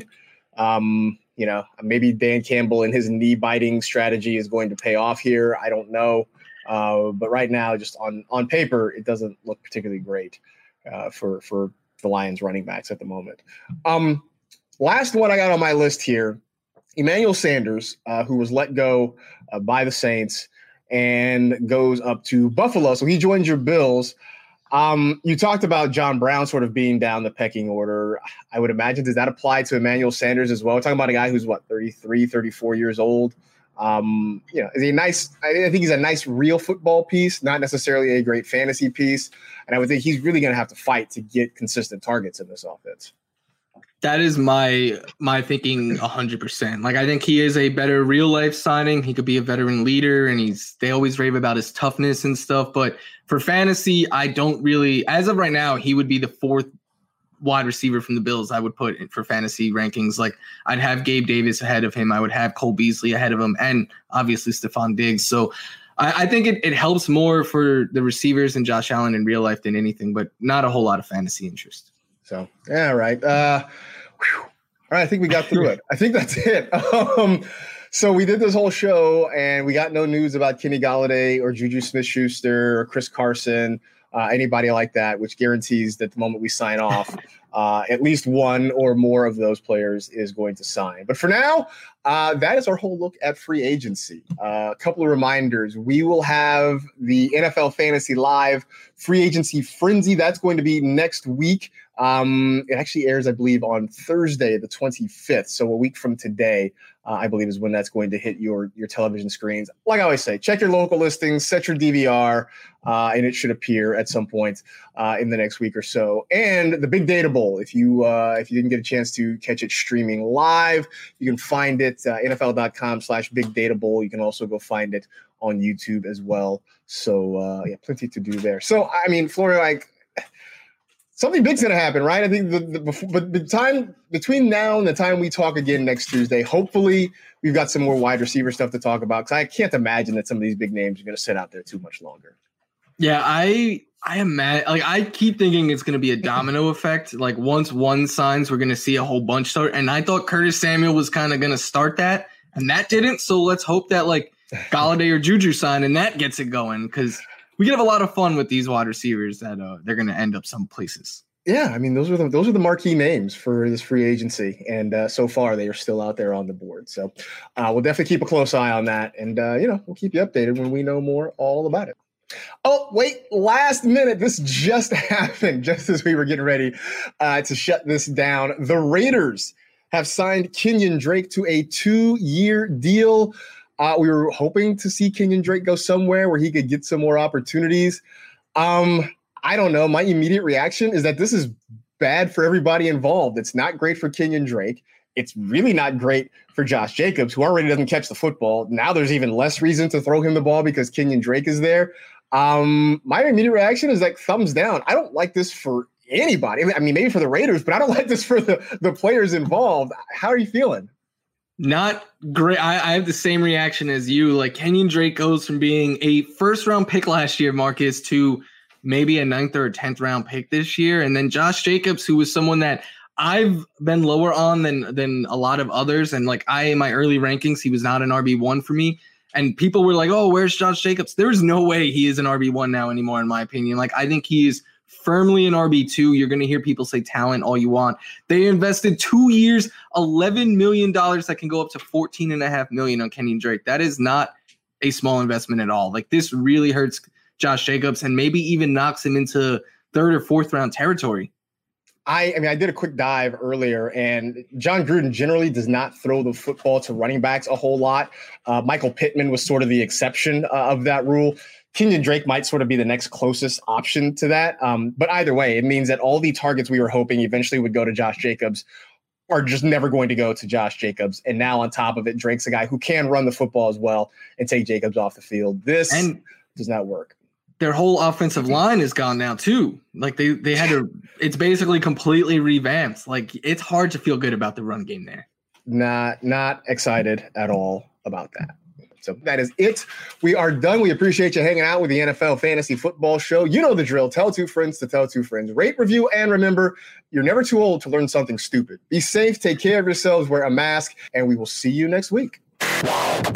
Maybe Dan Campbell and his knee biting strategy is going to pay off here. I don't know. But right now, just on paper, it doesn't look particularly great. for the Lions running backs at the moment. Last one I got on my list here, Emmanuel Sanders, who was let go by the Saints and goes up to Buffalo. So he joins your Bills. You talked about John Brown sort of being down the pecking order. I would imagine, does that apply to Emmanuel Sanders as well? We're talking about a guy who's 33, 34 years old. Is he nice? I think he's a nice real football piece, not necessarily a great fantasy piece. And I would think he's really going to have to fight to get consistent targets in this offense. That is my thinking 100%. Like, I think he is a better real life signing. He could be a veteran leader, and they always rave about his toughness and stuff. But for fantasy, I don't really, as of right now, he would be the fourth wide receiver from the Bills I would put in for fantasy rankings. Like, I'd have Gabe Davis ahead of him. I would have Cole Beasley ahead of him, and obviously Stephon Diggs. So I think it helps more for the receivers and Josh Allen in real life than anything, but not a whole lot of fantasy interest. So, yeah, right. All right, I think we got through it. I think that's it. So we did this whole show, and we got no news about Kenny Golladay or Juju Smith-Schuster or Chris Carson, anybody like that, which guarantees that the moment we sign off, at least one or more of those players is going to sign. But for now, that is our whole look at free agency. A couple of reminders. We will have the NFL Fantasy Live Free Agency Frenzy. That's going to be next week. It actually airs, I believe, on Thursday, the 25th. So a week from today, I believe, is when that's going to hit your television screens. Like I always say, check your local listings, set your DVR, and it should appear at some point in the next week or so. And the Big Data Bowl, if you didn't get a chance to catch it streaming live, you can find it NFL.com/Big Data Bowl. You can also go find it on YouTube as well. So plenty to do there. So I mean, Florio, something big's going to happen, right? I think the time between now and the time we talk again next Tuesday, hopefully we've got some more wide receiver stuff to talk about, because I can't imagine that some of these big names are going to sit out there too much longer. Yeah, I am mad. Like, I keep thinking it's going to be a domino effect. Like, once one signs, we're going to see a whole bunch start. And I thought Curtis Samuel was kind of going to start that, and that didn't. So let's hope that like Golladay or Juju sign and that gets it going, because we can have a lot of fun with these wide receivers that they're going to end up some places. Yeah, I mean, those are the marquee names for this free agency, and so far they are still out there on the board. So we'll definitely keep a close eye on that, and we'll keep you updated when we know more all about it. Oh, wait, last minute, this just happened just as we were getting ready to shut this down. The Raiders have signed Kenyon Drake to a 2-year deal. We were hoping to see Kenyon Drake go somewhere where he could get some more opportunities. I don't know. My immediate reaction is that this is bad for everybody involved. It's not great for Kenyon Drake. It's really not great for Josh Jacobs, who already doesn't catch the football. Now there's even less reason to throw him the ball because Kenyon Drake is there. My immediate reaction is like thumbs down. I don't like this for anybody. I mean, maybe for the Raiders, but I don't like this for the players involved. How are you feeling? Not great. I have the same reaction as you. Like, Kenyon Drake goes from being a first-round pick last year, Marcus, to maybe a 9th or 10th round pick this year. And then Josh Jacobs, who was someone that I've been lower on than a lot of others. And like, in my early rankings, he was not an RB1 for me. And people were like, oh, where's Josh Jacobs? There's no way he is an RB1 now anymore, in my opinion. Like, I think he is firmly an RB2. You're going to hear people say talent all you want. They invested 2 years, $11 million that can go up to $14.5 million on Kenyon Drake. That is not a small investment at all. Like, this really hurts Josh Jacobs and maybe even knocks him into 3rd or 4th round territory. I mean, I did a quick dive earlier, and John Gruden generally does not throw the football to running backs a whole lot. Michael Pittman was sort of the exception of that rule. Kenyon Drake might sort of be the next closest option to that. But either way, it means that all the targets we were hoping eventually would go to Josh Jacobs are just never going to go to Josh Jacobs. And now on top of it, Drake's a guy who can run the football as well and take Jacobs off the field. This does not work. Their whole offensive line is gone now too. Like they had to, it's basically completely revamped. Like, it's hard to feel good about the run game there. Not excited at all about that. So that is it. We are done. We appreciate you hanging out with the NFL Fantasy Football Show. You know the drill. Tell 2 friends to tell 2 friends. Rate, review, and remember, you're never too old to learn something stupid. Be safe, take care of yourselves, wear a mask, and we will see you next week.